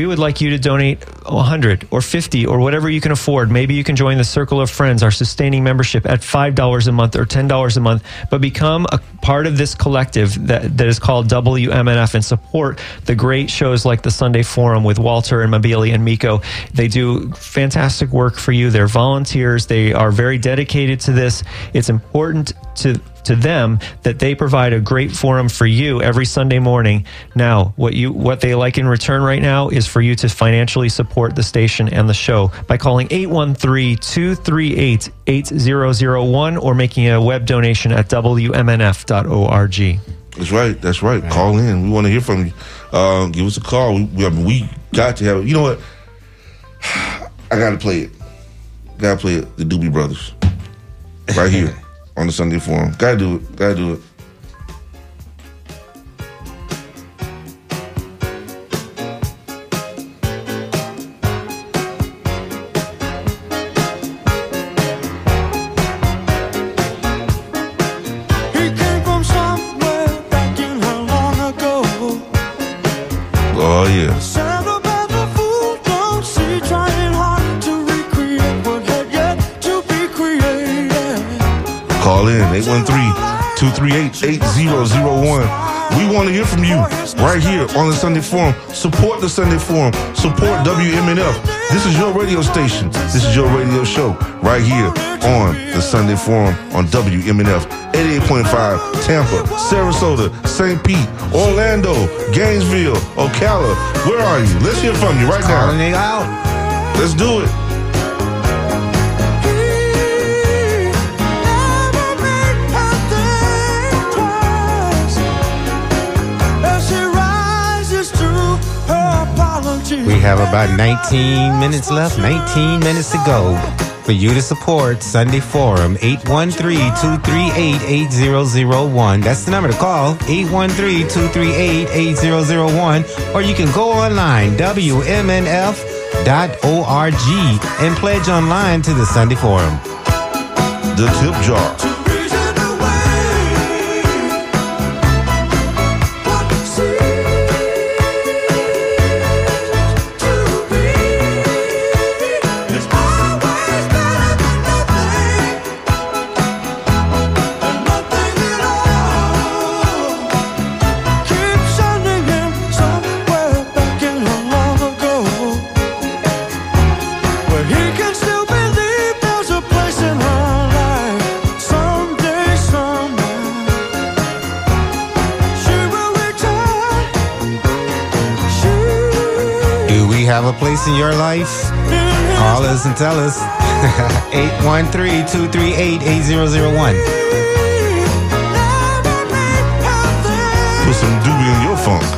you to donate one hundred or fifty or whatever you can afford. Maybe you can join the Circle of Friends, our sustaining membership at five dollars a month or ten dollars a month, but become a part of this collective that, that is called W M N F and support the great shows like the Sunday Forum with Walter and Mabili and Miko. They do fantastic work for you. They're volunteers. They are very dedicated to this. It's important to to them that they provide a great forum for you every Sunday morning. Now, what you what they like in return right now is for you to financially support the station and the show by calling eight one three, two three eight, eight zero zero one or making a web donation at W M N F dot org. That's right. That's right. right. Call in. We want to hear from you. Uh, give us a call. We, we, I mean, we got to have it. You know what? I got to play it. Got to play it. The Doobie Brothers. Right here on the Sunday Forum. Got to do it. Got to do it. Oh, yeah. Call in eight one three, two three eight, eight zero zero one. We want to hear from you right here on the Sunday Forum. Support the Sunday Forum. Support W M N F. This is your radio station. This is your radio show right here on the Sunday Forum on W M N F. eighty-eight point five, Tampa, Sarasota, Saint Pete, Orlando, Gainesville, Ocala. Where are you? Let's hear from you right now. Calling it out. Let's do it. We have about nineteen minutes left, nineteen minutes to go for you to support Sunday Forum. Eight one three, two three eight, eight zero zero one. That's the number to call, eight one three, two three eight, eight zero zero one. Or you can go online, W M N F dot org, and pledge online to the Sunday Forum. The tip jar. Have a place in your life? Call us and tell us. eight one three, two three eight, eight zero zero one. Put some doobie in your funk.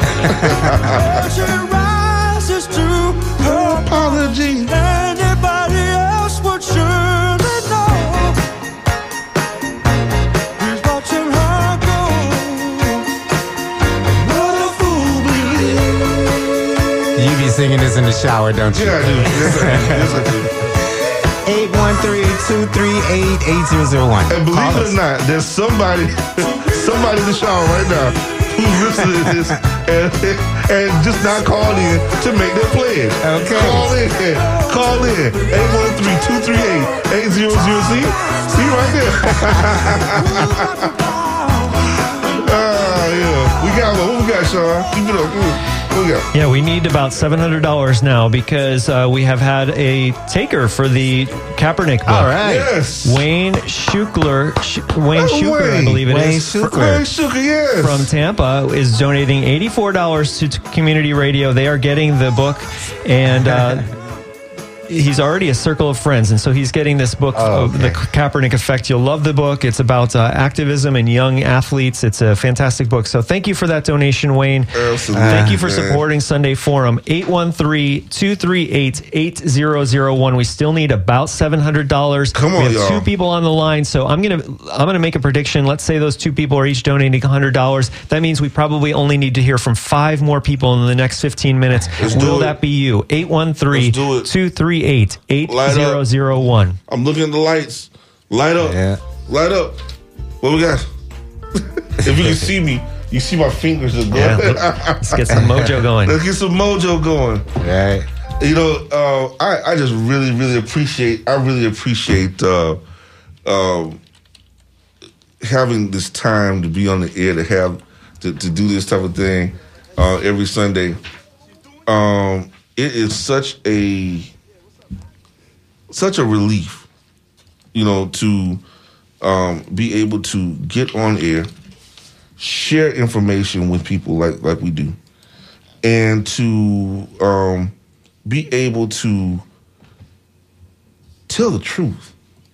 Apology. Anybody else would surely know. He's watching her go. What a fool believes. You be singing this in the shower, don't you? Yeah, I do. Yes, I do. Yes, I do. eight one three, two three eight, eight zero zero one. And believe Call it us. or not, there's somebody, somebody in the shower right now who's listening to this and, and just not called in to make their pledge. Okay. Call in. Call in. eight one three, two three eight, eight zero zero one. See? See right there. Ah, yeah. We got one. What we got, Sean? Keep it up. What we got? Yeah, we need about seven hundred dollars now because uh, we have had a taker for the Kaepernick book. All right. Yes. Wayne Schukler, Sh- Wayne Oh, Schuker, I Wayne. believe it Wayne is, Schuker. Wayne Schuker, yes. from Tampa, is donating eighty-four dollars to t- community radio. They are getting the book, and uh, he's already a Circle of Friends, and so he's getting this book, Oh, of okay. The Kaepernick Effect. You'll love the book. It's about uh, activism and young athletes. It's a fantastic book. So thank you for that donation, Wayne. Absolutely. Thank you for man. supporting Sunday Forum. eight one three, two three eight, eight zero zero one. We still need about seven hundred dollars. Come on, we have y'all. two people on the line, so I'm gonna I'm gonna make a prediction. Let's say those two people are each donating one hundred dollars. That means we probably only need to hear from five more people in the next fifteen minutes. Let's Will do it. that be you? eight one three, Let's do it. two three eight, eight Light zero zero one. I'm looking at the lights. Light up. Yeah. Light up. What we got? If you can see me, You see my fingers are going. Yeah, let's get some mojo going. Let's get some mojo going. Right. You know, uh, I, I just really, really appreciate, I really appreciate uh, uh, having this time to be on the air, to have, to, to do this type of thing uh, every Sunday. Um, it is such a, such a relief, you know, to um, be able to get on air, share information with people like, like we do, and to um, be able to tell the truth.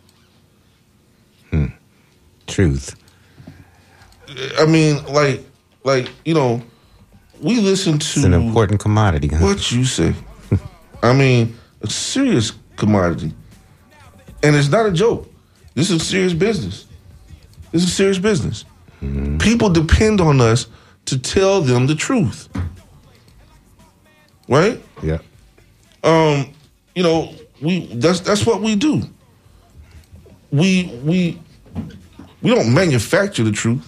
Hmm. Truth. I mean, like, like you know, we listen to... It's an important commodity. Huh? What you say. I mean, a serious commodity. And it's not a joke. This is serious business. This is serious business. Mm-hmm. People depend on us to tell them the truth. Right? Yeah. Um, you know, we that's that's what we do. We we we don't manufacture the truth.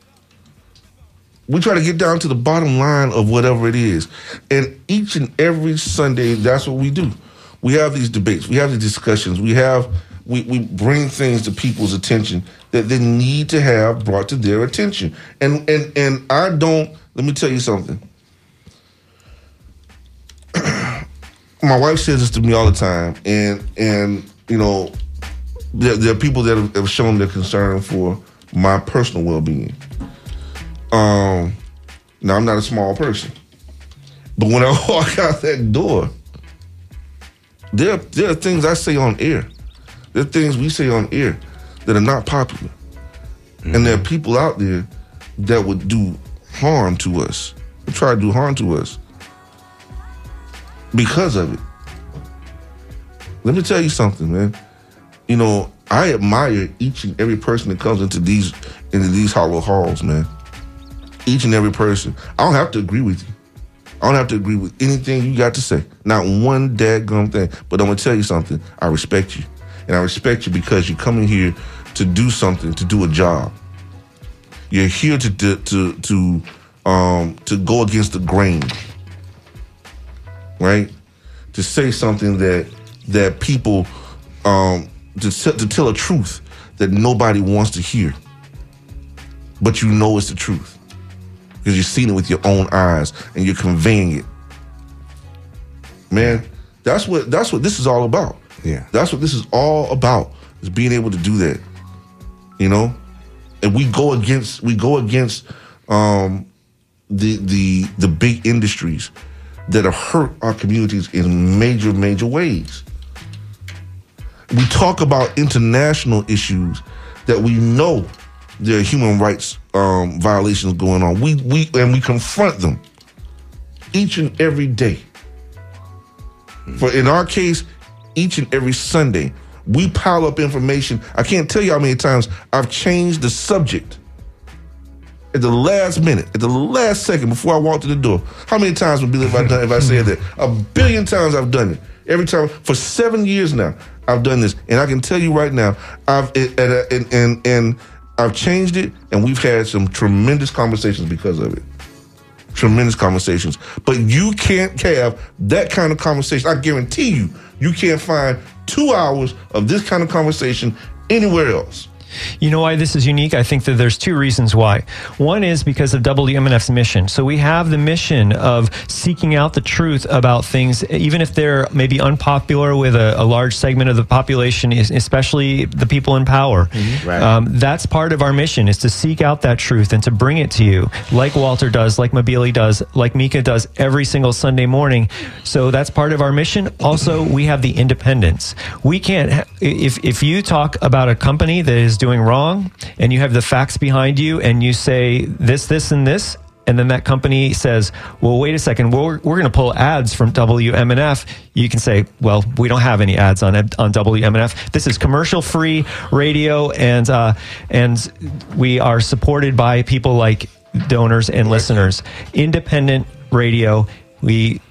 We try to get down to the bottom line of whatever it is. And each and every Sunday, that's what we do. We have these debates. We have these discussions. We have we, we bring things to people's attention that they need to have brought to their attention. And and and I don't, let me tell you something. My wife says this to me all the time, and and you know, there, there are people that have, have shown their concern for my personal well-being. Um, now I'm not a small person, but when I walk out that door, there there are things I say on air. There are things we say on air that are not popular, mm-hmm. and there are people out there that would do harm to us, would try to do harm to us because of it. Let me tell you something, man. You know, I admire each and every person that comes into these into these hollow halls, man. Each and every person. I don't have to agree with you. I don't have to agree with anything you got to say. Not one dadgum thing. But I'm gonna tell you something. I respect you, and I respect you because you're coming here to do something, to do a job. You're here to to to, to um to go against the grain. Right? To say something that that people, um, to, to tell a truth that nobody wants to hear. But you know it's the truth. Because you've seen it with your own eyes and you're conveying it. Man, that's what that's what this is all about. Yeah. That's what this is all about, is being able to do that. You know? And we go against we go against um the the the big industries that have hurt our communities in major, major ways. We talk about international issues that we know there are human rights um, violations going on. We we and we confront them each and every day. For in our case, each and every Sunday, we pile up information. I can't tell you how many times I've changed the subject at the last minute, at the last second before I walked in the door. How many times would be if I done if I said that? A billion times I've done it. Every time for seven years now, I've done this, and I can tell you right now, I've it, and and and I've changed it, and we've had some tremendous conversations because of it. Tremendous conversations. But you can't have that kind of conversation. I guarantee you, you can't find two hours of this kind of conversation anywhere else. You know why this is unique? I think that there's two reasons why. One is because of W M N F's mission. So we have the mission of seeking out the truth about things, even if they're maybe unpopular with a, a large segment of the population, especially the people in power. Mm-hmm. Right. Um, that's part of our mission, is to seek out that truth and to bring it to you, like Walter does, like Mabili does, like Mika does every single Sunday morning. So that's part of our mission. Also, we have the independence. We can't, ha- if, if you talk about a company that is doing doing wrong and you have the facts behind you and you say this, this, and this, and then that company says, well, wait a second, we're, we're going to pull ads from W M N F, you can say, well, we don't have any ads on on W M N F. This is commercial-free radio, and uh, and we are supported by people like donors and listeners. Independent radio. We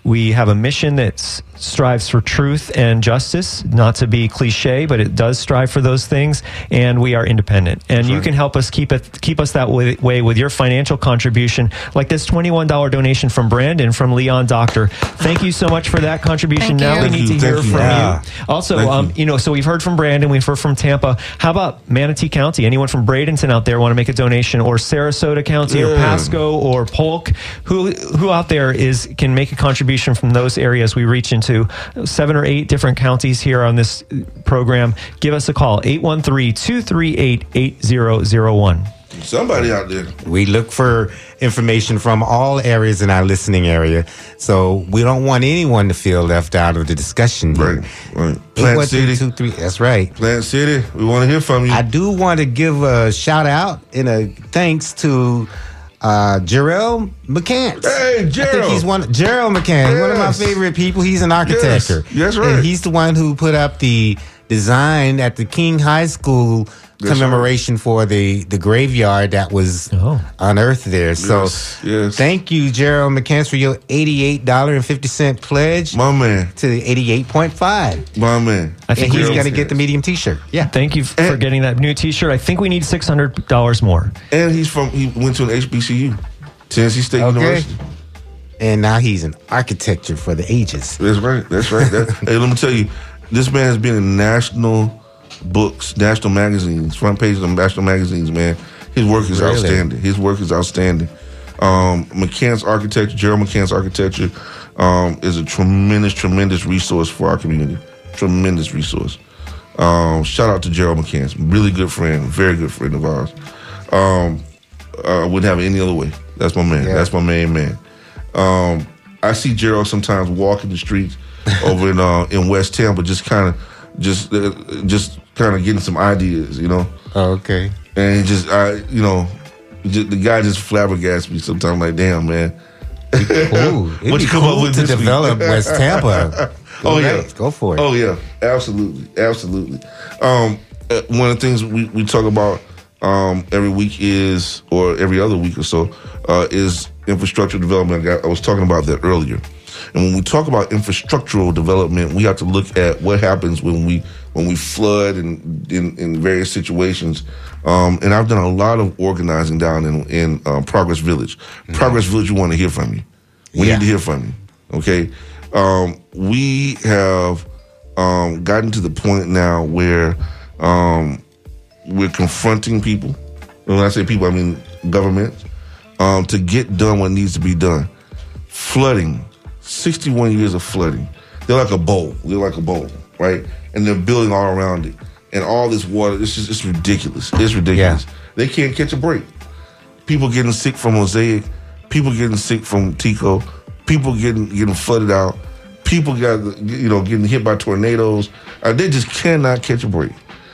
We have a mission that s- strives for truth and justice, not to be cliche, but it does strive for those things. And we are independent. And That's you right. can help us keep it keep us that way, way with your financial contribution, like this twenty-one dollars donation from Brandon from Leon Doctor. Thank you so much for that contribution. Thank now you. we Thank need you, to hear thank you. from Yeah. you. Also, Thank um, you. you know, so we've heard from Brandon, we've heard from Tampa. How about Manatee County? Anyone from Bradenton out there want to make a donation, or Sarasota County, or Yeah. Pasco, or Polk? Who who out there is can make a contribution from those areas? We reach into seven or eight different counties here on this program. Give us a call, eight one three, two three eight, eight zero zero one. Somebody out there. We look for information from all areas in our listening area, so we don't want anyone to feel left out of the discussion here. Right, right. Plant City. Two, three, that's right. Plant City. We want to hear from you. I do want to give a shout out and a thanks to uh, Jarrell McCants. Hey, I think Gerald. he's one. Gerald McCants, one of my Yes. favorite people. He's an architect. Yes, that's right. And he's the one who put up the design at the King High School That's commemoration for the, the graveyard that was Oh. unearthed there. So Yes, yes. thank you, Gerald McCants, for your eighty-eight dollars and fifty cents pledge My man. to the eighty-eight point five. My man. I And think he's Gerald- going to get the medium T-shirt. Yeah. Thank you f- for And- getting that new T-shirt. I think we need six hundred dollars more. And he's from, he went to an H B C U, Tennessee State Okay. University. And now he's in architecture for the ages. That's right. That's right. That, hey, let me tell you, this man has been in national books, national magazines, front pages of national magazines, man. His work is Really? outstanding. His work is outstanding. Um, McCann's Architecture, Gerald McCann's Architecture, um, is a tremendous, tremendous resource for our community. Tremendous resource. Um, shout out to Gerald McCann's. Really good friend, very good friend of ours. Um, uh, wouldn't have it any other way. That's my man. Yeah. That's my main man. Um, I see Gerald sometimes walking the streets over in uh, in West Tampa, just kind of, just uh, just kind of getting some ideas, you know. Oh, okay. And he just, I, you know, just, the guy just flabbergasts me sometimes. Like, damn, man. Ooh, it'd What be you come cool up with to this week? develop West Tampa. Go Oh, yeah. right. Go for it. Oh yeah, absolutely, absolutely. Um, uh, one of the things we, we talk about um, every week is, or every other week or so, uh, is infrastructure development. I, got, I was talking about that earlier. And when we talk about infrastructural development, we have to look at what happens when we when we flood and in, in various situations. Um, and I've done a lot of organizing down in in uh, Progress Village. Mm-hmm. Progress Village, we want to hear from you. We Yeah. need to hear from you. Okay, um, we have um, gotten to the point now where um, we're confronting people. And when I say people, I mean government, um, to get done what needs to be done. Flooding, sixty-one years of flooding. They're like a bowl. They're like a bowl, right? And they're building all around it. And all this water, it's just, it's ridiculous. It's ridiculous. Yeah. They can't catch a break. People getting sick from Mosaic. People getting sick from Tico. People getting getting flooded out. People got, you know, getting hit by tornadoes. Uh, they just cannot catch a break.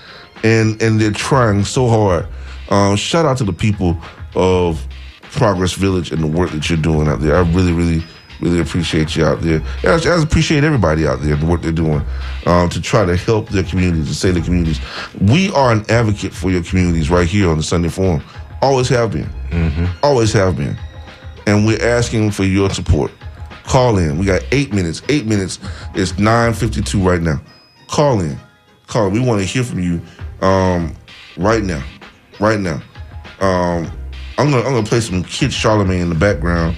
And and they're trying so hard. Um, shout out to the people of Progress Village and the work that you're doing out there. I really, really, really appreciate you out there. I, I appreciate everybody out there and the work they're doing um, to try to help their communities, to save their communities. We are an advocate for your communities right here on the Sunday Forum. Always have been. Mm-hmm. Always have been. And we're asking for your support. Call in. We got eight minutes. Eight minutes. It's nine fifty-two right now. Call in. Call in. We want to hear from you um, right now. Right now. Um, I'm gonna I'm gonna play some Kid Charlemagne in the background.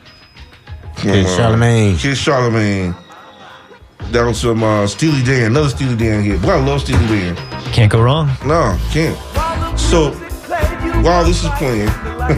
Kid uh, Charlemagne. Kid Charlemagne. Down some uh, Steely Dan. Another Steely Dan here. Boy, I love Steely Dan. Can't go wrong. No, can't. So while this is playing,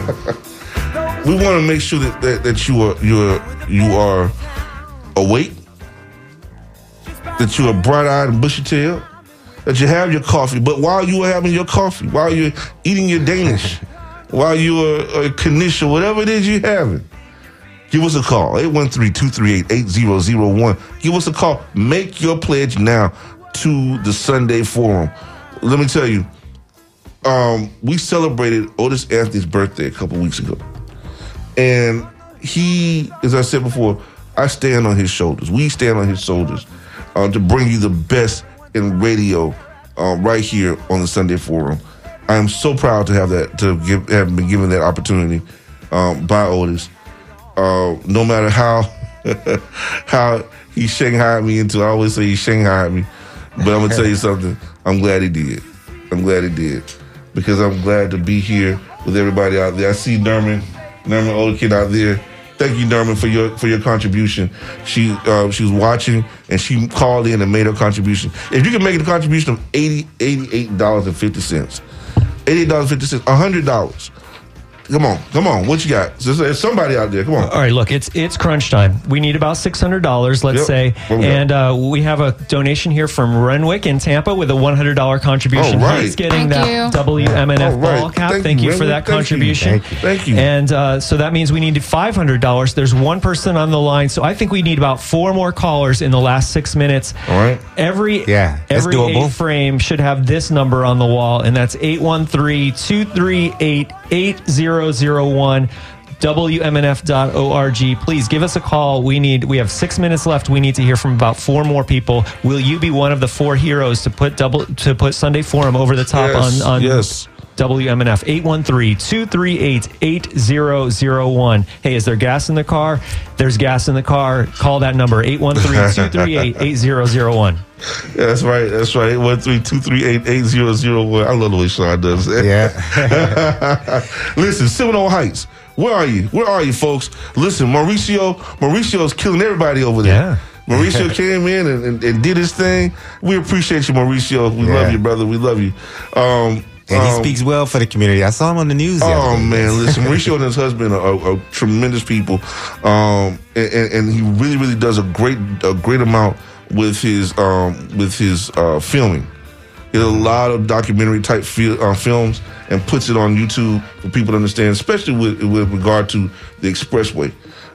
we want to make sure that, that, that you are you are you are awake, that you are bright-eyed and bushy-tailed, that you have your coffee. But while you are having your coffee, while you're eating your Danish, while you are a Knish or whatever it is you're having, give us a call, eight one three, two three eight, eight zero zero one. Give us a call. Make your pledge now to the Sunday Forum. Let me tell you, um, we celebrated Otis Anthony's birthday a couple weeks ago. And he, as I said before, I stand on his shoulders. We stand on his shoulders uh, to bring you the best in radio uh, right here on the Sunday Forum. I am so proud to have that, to give, have been given that opportunity um, by Otis. Uh, no matter how how he shanghaied me into. I always say he shanghaied me, but I'm gonna tell you something. I'm glad he did. I'm glad he did because I'm glad to be here with everybody out there. I see Nerman, Nerman Olkin out there. Thank you, Nerman, for your for your contribution. She uh, she was watching and she called in and made her contribution. If you can make a contribution of eighty eighty-eight dollars and fifty cents, eighty-eight dollars and fifty cents, a hundred dollars. Come on, come on. What you got? So there's somebody out there. Come on. All right, look, it's it's crunch time. We need about six hundred dollars, let's Yep. say. What we got? And uh, we have a donation here from Renwick in Tampa with a one hundred dollars contribution. All right. He's getting Thank that you. W M N F All right. ball cap. Thank Thank, you, you for Renwick. that Thank you. contribution. Thank you. Thank you. And uh, so that means we need five hundred dollars. There's one person on the line, so I think we need about four more callers in the last six minutes. All right. Every Yeah, that's every doable. eight frame should have this number on the wall, and that's eight one three, two three eight, eight zero zero one. W M N F dot org. Please give us a call. We need. We have six minutes left. We need to hear from about four more people. Will you be one of the four heroes to put double to put Sunday Forum over the top Yes, on on yes. W M N F? eight one three, two three eight, eight zero zero one. Hey, is there gas in the car? There's gas in the car. Call that number eight one three, two three eight, eight zero zero one. Yeah, that's right. That's right. eight one three, two three eight, eight zero zero one. I love the way Sean does it. Yeah. Listen, Seminole Heights. Where are you? Where are you, folks? Listen, Mauricio, Mauricio's killing everybody over there. Yeah. Mauricio came in and, and, and did his thing. We appreciate you, Mauricio. We Yeah. love you, brother. We love you. Um, And he um, speaks well for the community. I saw him on the news. the Oh other day. man, listen, Mauricio and his husband are, are, are tremendous people, um, and, and, and he really, really does a great, a great amount with his, um, with his uh, filming. He does a lot of documentary type fil- uh, films and puts it on YouTube for people to understand, especially with with regard to the expressway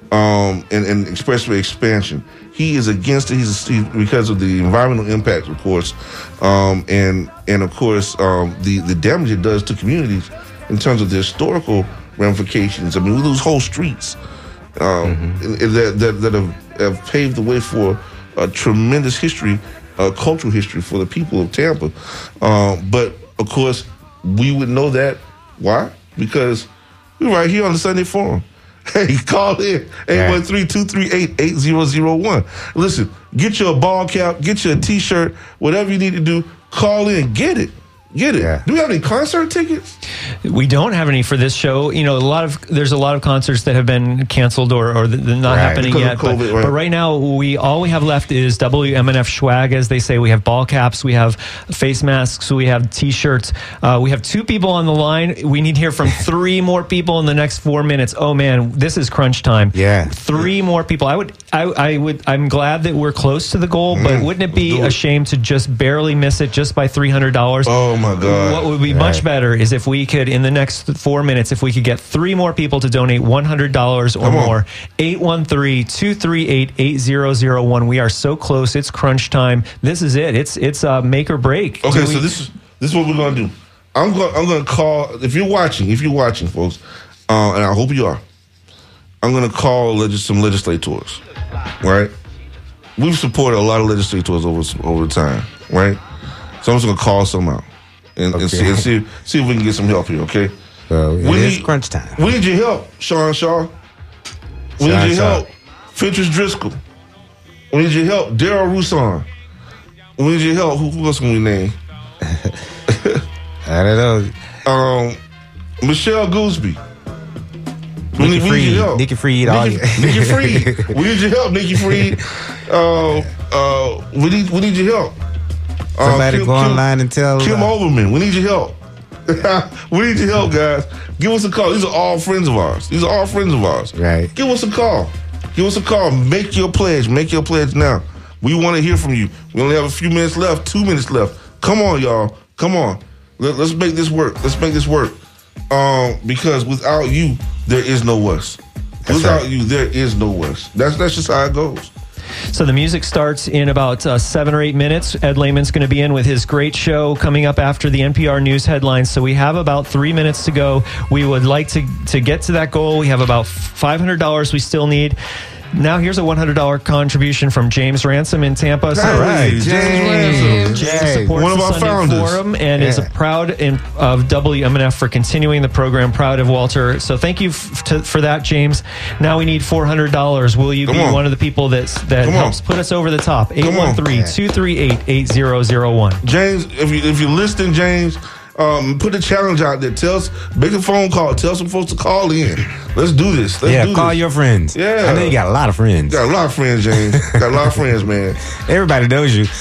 um, and, and expressway expansion. He is against it. He's he, because of the environmental impact, of course, um, and and of course um, the the damage it does to communities in terms of the historical ramifications. I mean, we lose whole streets um, Mm-hmm. and- and that that, that have, have paved the way for a tremendous history, uh, cultural history for the people of Tampa. Um, but of course, we would know that. Why? Because we're right here on the Sunday Forum. Hey, call in eight one three, two three eight, eight zero zero one. Listen, get you a ball cap, get you a T-shirt, whatever you need to do, call in, get it. Get it. Yeah. Do we have any concert tickets? We don't have any for this show. You know, a lot of there's a lot of concerts that have been canceled or, or they're not Right. happening Because yet. of But, COVID, right. but right now, we all we have left is W M N F swag, as they say. We have ball caps, we have face masks, we have T-shirts. Uh, we have two people on the line. We need to hear from three more people in the next four minutes. Oh man, this is crunch time. Yeah. three more people. I would, I, I would, I'm glad that we're close to the goal, but Mm, wouldn't it let's be do a it. shame to just barely miss it just by three hundred dollars? Oh my God. What would be much better is if we could, in the next four minutes, if we could get three more people to donate one hundred dollars or Come on. more. eight one three, two three eight, eight zero zero one. We are so close. It's crunch time. This is it. It's it's uh, make or break. Okay, Do so we- this is this is what we're gonna do. I'm going I'm gonna call if you're watching, if you're watching, folks, uh, and I hope you are. I'm gonna call legis- some legislators, right? We've supported a lot of legislators over over time, right? So I'm just gonna call some out and, and, Okay. see, and see see if we can get some help here, okay? So it We is need- crunch time. We need your help, Sean Shaw. We Sean need your Shaw. help, Fentress Driscoll. We need your help, Daryl Rousson. We need your help. Who, who else can we name? I don't know. Um, Michelle Gooseby. We Nikki need, we need Fried. your help. Nikki Fried, all Nikki, you- Nikki Fried. We need your help, Nikki Fried. Uh, uh, we need we need your help. Uh, Somebody Kim- go Kim- online and tell. Kim uh, Overman. We need your help. We need your help, guys. Give us a call. These are all friends of ours. These are all friends of ours. Right. Give us a call. Give us a call. Make your pledge. Make your pledge now. We want to hear from you. We only have a few minutes left. Two minutes left. Come on, y'all. Come on. Let, let's make this work. Let's make this work. Um, because without you, there is no us. That's Without right. you, there is no us. That's that's just how it goes. So the music starts in about uh, seven or eight minutes. Ed Lehman's going to be in with his great show coming up after the N P R News headlines. So we have about three minutes to go. We would like to, to get to that goal. We have about five hundred dollars we still need. now here's a one hundred dollars contribution from James Ransom in Tampa. All So right, James Ransom. James supports One of the our Sunday founders. Forum and Yeah. is a proud in, of W M N F for continuing the program. Proud of Walter. So thank you f- to, for that, James. Now we need four hundred dollars. Will you Come be on. one of the people that's, that Come on. helps put us over the top? Come on. eight one three, two three eight, eight zero zero one. James, if you if you're listening, James, um, put a challenge out there. Tell us, make a phone call. Tell some folks to call in. Let's do this. Let's yeah, do call this. your friends. Yeah. I know you got a lot of friends. Got a lot of friends, James. Got a lot of friends, man. Everybody knows you.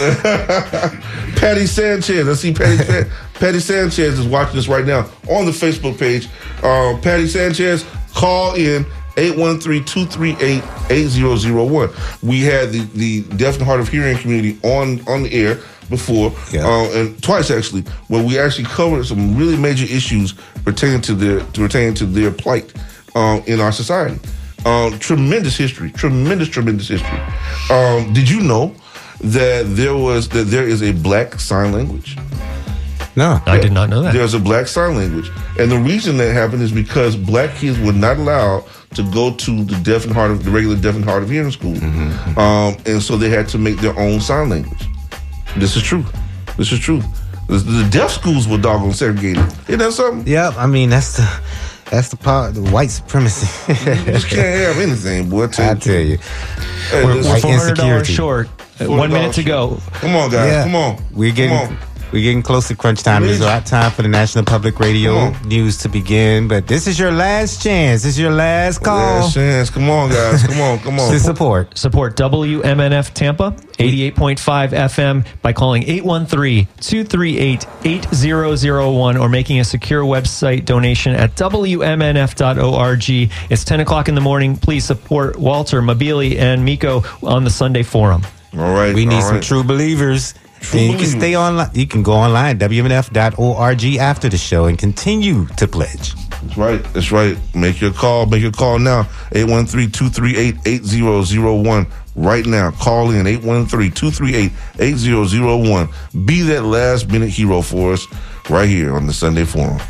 Patty Sanchez. I see Patty Sa- Patty Sanchez is watching us right now on the Facebook page. Uh, Patty Sanchez, call in eight one three, two three eight, eight zero zero one. We had the, the deaf and hard of hearing community on, on the air before, Yeah. uh, and twice actually, where we actually covered some really major issues pertaining to their to pertaining to their plight um, in our society. Um, tremendous history, tremendous, tremendous history. Um, did you know that there was that there is a black sign language? No. I did not know that. There's a black sign language, and the reason that happened is because black kids were not allowed to go to the deaf and hard of the regular deaf and hard of hearing school, Mm-hmm. um, and so they had to make their own sign language. This is true. This is true. The, the deaf schools were doggone segregated. Isn't that something? Yep. I mean, that's the that's the part, the white supremacy. You just can't have anything, boy. I tell I you. tell you. Hey, We're, listen, we're four hundred dollars insecurity. short. Uh, $400 One minute to go. Come on, guys. Yeah. Come on. We're getting Come on. we're getting close to crunch time. It's Please. our time for the National Public Radio Come on. news to begin. But this is your last chance. This is your last call Last chance. Come on, guys. Come on. Come on. to support. Support W M N F Tampa, eighty-eight point five F M by calling eight one three, two three eight, eight zero zero one or making a secure website donation at W M N F dot org. It's ten o'clock in the morning. Please support Walter, Mabili, and Miko on the Sunday Forum. All right. We need all some right. true believers. True and you can believers. stay online. You can go online, W M N F dot org after the show and continue to pledge. That's right. That's right. Make your call. Make your call now. eight one three, two three eight, eight zero zero one. Right now. Call in eight one three, two three eight, eight zero zero one. Be that last minute hero for us right here on the Sunday Forum.